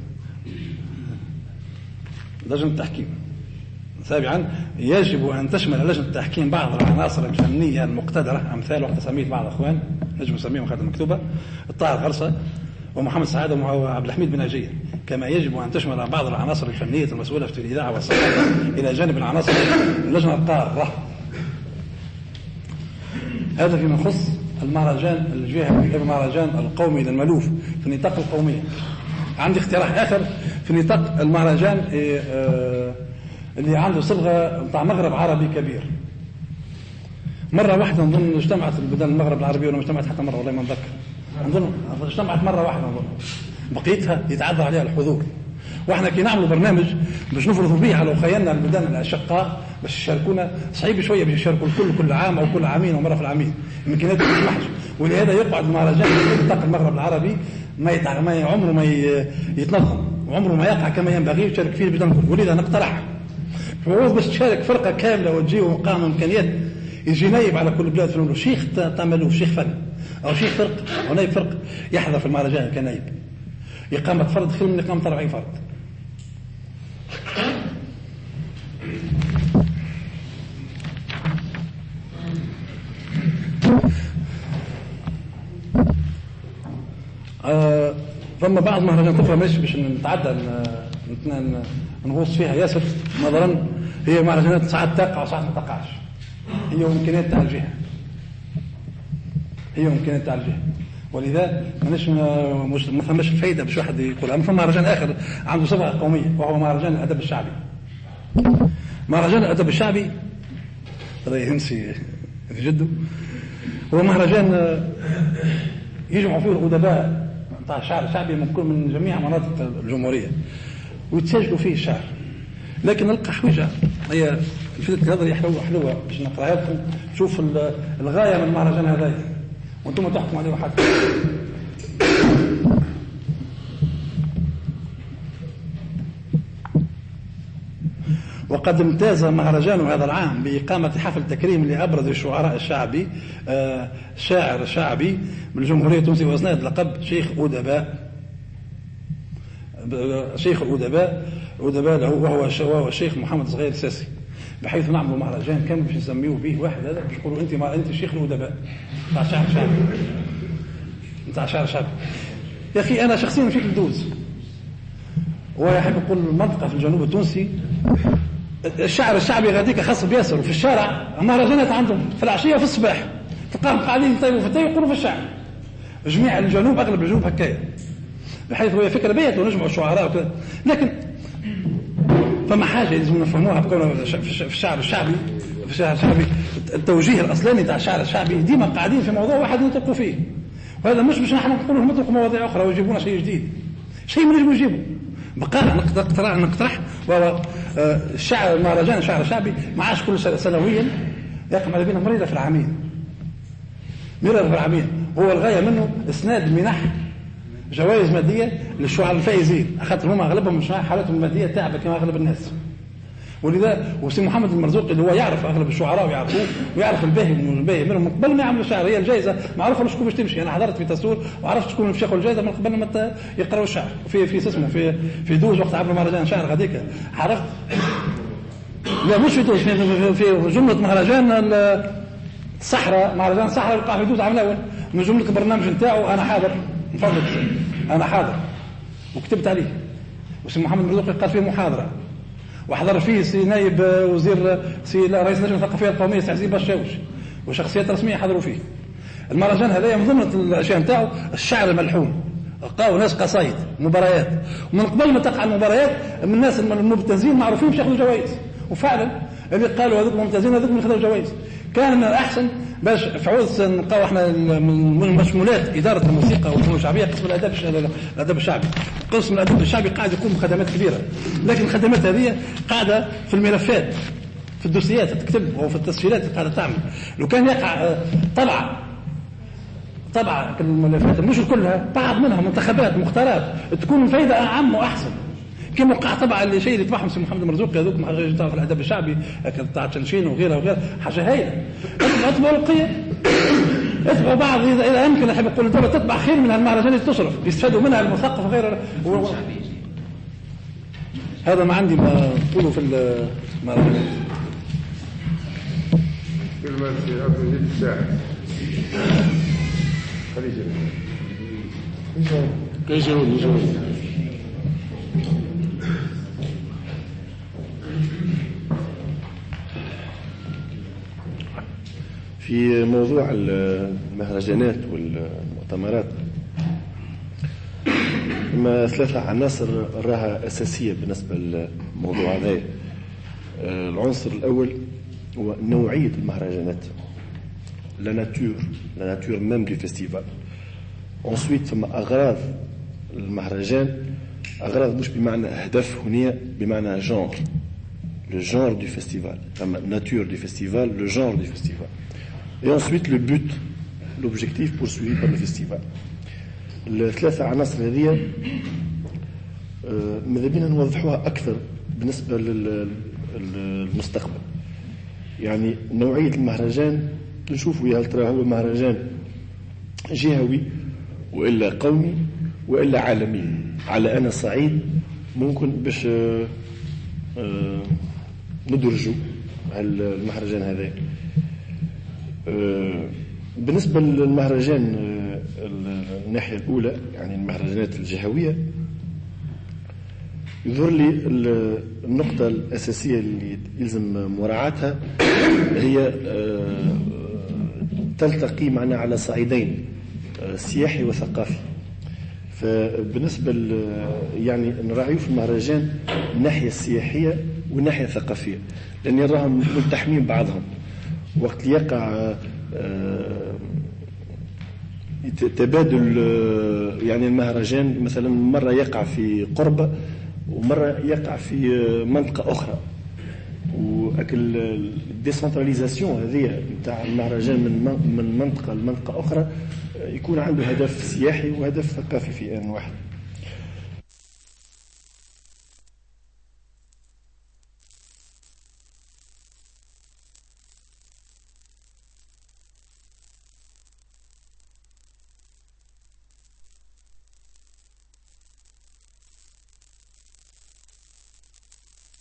لجنة التحكيم. سابعا يجب أن تشمل لجنة التحكيم بعض العناصر الفنية المقتدرة، أمثال وقت تسميت بعض الأخوان نجم نسميهم خدمة مكتوبة الطاهر غرسة ومحمد سعادة وعبد الحميد بن عجية، كما يجب أن تشمل بعض العناصر الفنية المسؤولة في الإذاعة والصحافة إلى جانب العناصر اللجنة القارة. هذا فيما يخص المهرجان الجهوي، المهرجان القومي للمألوف في النطاق القومية. عندي اقتراح آخر في نطاق المهرجان اللي عنده صبغة بتاع مغرب عربي كبير. مرة واحدة نظن اجتمعت البلدان المغرب العربي ولا ما اجتمعت حتى مرة والله ما نذكر، نظن اجتمعت مرة واحدة نظن، بقيتها يتعذر عليها الحضور. واحنا كي نعملوا برنامج باش نفرضوا به على اخواننا البلدان الاشقاء باش يشاركونا صعيب شويه باش يشاركوا الكل كل عام او كل عامين او مره في العامين، الامكانيات ما تسمحش، ولهذا يقعد المهرجان في نطاق المغرب العربي ما عمره ما يتنظم وعمره ما يقع كما ينبغي ويشارك فيه البلدان الكل. ولذا نقترح فهو باش تشارك فرقه كامله وتجي ومقام امكانيات يجي نايب على كل بلاد فنون، شيخ تعملوا شيخ فن او شيخ فرق او نايب فرق يحضر في المهرجان كنايب، إقامة فرد خير من إقامة 40 فرد. ثم بعض مهرجانات أخرى ماشي باش نتعدى نغوص فيها ياسر نظرا، هي مهرجانات ساعات تقع وساعات ما تقعش، هي إمكانيات تاع الجهة، ولذا ما ثماش الفايده باش واحد يقول. اما مهرجان اخر عنده صبغه قوميه وهو مهرجان الادب الشعبي. مهرجان الادب الشعبي هذا ينسي في جده، هو مهرجان يجمع فيه الادباء نتاع الشعر الشعبي من جميع مناطق الجمهوريه ويتسجلوا فيه الشعر، لكن نلقى حويجه هي الفكره هذه حلوه باش نقراها لكم. شوف الغايه من المهرجان هذا وانتم تحكموا عليه حتى. وقد امتاز مهرجان هذا العام بإقامة حفل تكريم لأبرز الشعراء الشعبي شاعر شعبي من الجمهورية التونسية وأسناد لقب شيخ أدباء له وهو الشيخ محمد صغير الساسي، بحيث نعمل مهرجان كامل باش نسميوه به واحد هذا باش يقولوا انت شيخ الادباء نتاع شعر شعبي. يا اخي انا شخصيا مشيت لدوز ويحب يقول المنطقه في الجنوب التونسي الشعر الشعبي غاديك خاص بياسر، وفي الشارع مهرجانات عندهم في العشيه في الصباح تلقاهم قاعدين يطيبوا في التاي يقولوا في الشعر جميع الجنوب أغلب الجنوب هكايا، بحيث هو فكرة بيت ونجمع الشعراء وكذا. لكن فما حاجة لازم نفهموها بكون في الشعر الشعبي، في الشعر الشعبي التوجيه الأصلاني تاع الشعر الشعبي ديما قاعدين في موضوع واحد نطلقوا فيه، وهذا مش نحن نقولوا نطلقوا مواضيع أخرى ويجيبونا شيء جديد، شيء ما نجموا يجيبوا. بقى نقترح وهو الشعر مهرجان الشعر الشعبي ما عادش كل سنويا يقم على بينا مريضة في العامين، مريضة في العامين، هو الغاية منه إسناد منح جوائز مادية للشعراء الفائزين، خاطر هما أغلبهم مش حالتهم المادية تعبة كما أغلب الناس. ولذا وسي محمد المرزوقي اللي هو يعرف أغلب الشعراء ويعرفوه ويعرف الباهي من الباهي منهم قبل ما يعملوا شعر. هي الجائزة معروفة شكون باش تمشي، أنا حضرت في تسور وعرفت شكون باش ياخذ الجائزة من قبل ما يقراوا الشعر في اسمه في دوز وقت عملوا مهرجان شعر غاديك عرفت. لا مش في دوز، في جملة مهرجان الصحراء، مهرجان الصحراء وقع في دوز عام الأول من جملة البرنامج نتاعو. أنا حاضر من فضلك، أنا حاضر وكتبت عليه، وسي محمد المرزوقي قال فيه محاضرة وحضر فيه سي نائب وزير سي رئيس اللجنة الثقافية القومية سي عزيز بشاوش وشخصيات رسمية حضروا فيه. المهرجان هذا من ضمن الأشياء نتاعو الشعر الملحون، لقاو ناس قصايد مباريات، ومن قبل ما تقع المباريات من الناس الممتازين معروفين باش ياخذوا جوائز، وفعلا اللي قالوا هذوك ممتازين هذوك اللي خذوا جوائز. كان من الأحسن باش في عوض نلقاو احنا من مشمولات إدارة الموسيقى والفنون الشعبية قسم الأدب الشعبي. قسم الأدب الشعبي قاعد يقوم بخدمات كبيرة، لكن الخدمات هذه قاعدة في الملفات، في الدوسيات تكتب أو في التسجيلات قاعدة تعمل. لو كان يقع طبعا الملفات مش كلها، بعض منها منتخبات مختارات تكون فايدة أعم وأحسن. كما وقع طبعا الشيء اللي تبعهم سي محمد المرزوقي هذوك في الادب الشعبي تاع تشنشين وغيرها حاجه هايله. اتبعوا القيه، اتبعوا بعض اذا يمكن نحب نقول الدوله تتبع خير من المهرجانات اللي تصرف يستفادوا منها المثقف وغيره. هذا ما عندي ما نقوله في المهرجانات. كلمه في عبد الجليل الساعه خليجه في موضوع المهرجانات والمؤتمرات ما ثلاثة عناصر راها أساسية بالنسبة للموضوع هذا. العنصر الأول هو نوعية المهرجانات، la nature même du festival. ensuite ثم أغراض المهرجان، أغراض مش بمعنى أهداف هنا، بمعنى genre، le genre du festival، ثم nature du festival, le genre du festival. Et ensuite le but, l'objectif poursuivi par le festival. الثلاثة عناصر هذه ماذا بينا نوضحوها أكثر بالنسبة للمستقبل. يعني نوعية المهرجان نشوفوا هل ترى هو مهرجان جهوي وإلا قومي وإلا عالمي. على أنا صعيد ممكن باش ندرجوا المهرجان هذا. بالنسبة للمهرجان الناحية الأولى يعني المهرجانات الجهوية، يظهر لي النقطة الأساسية اللي يلزم مراعاتها هي تلتقي معنا على صعيدين، سياحي وثقافي. فبالنسبة يعني نراعيه في المهرجان الناحية السياحية والناحية الثقافية، لأن يراهم ملتحمين بعضهم. وقت يقع تبادل يعني المهرجان مثلا مرة يقع في قربة ومرة يقع في منطقة أخرى، وأكل الديسنتراليزاسيون هذه نتاع المهرجان من منطقة لمنطقة أخرى يكون عنده هدف سياحي وهدف ثقافي في آن واحد.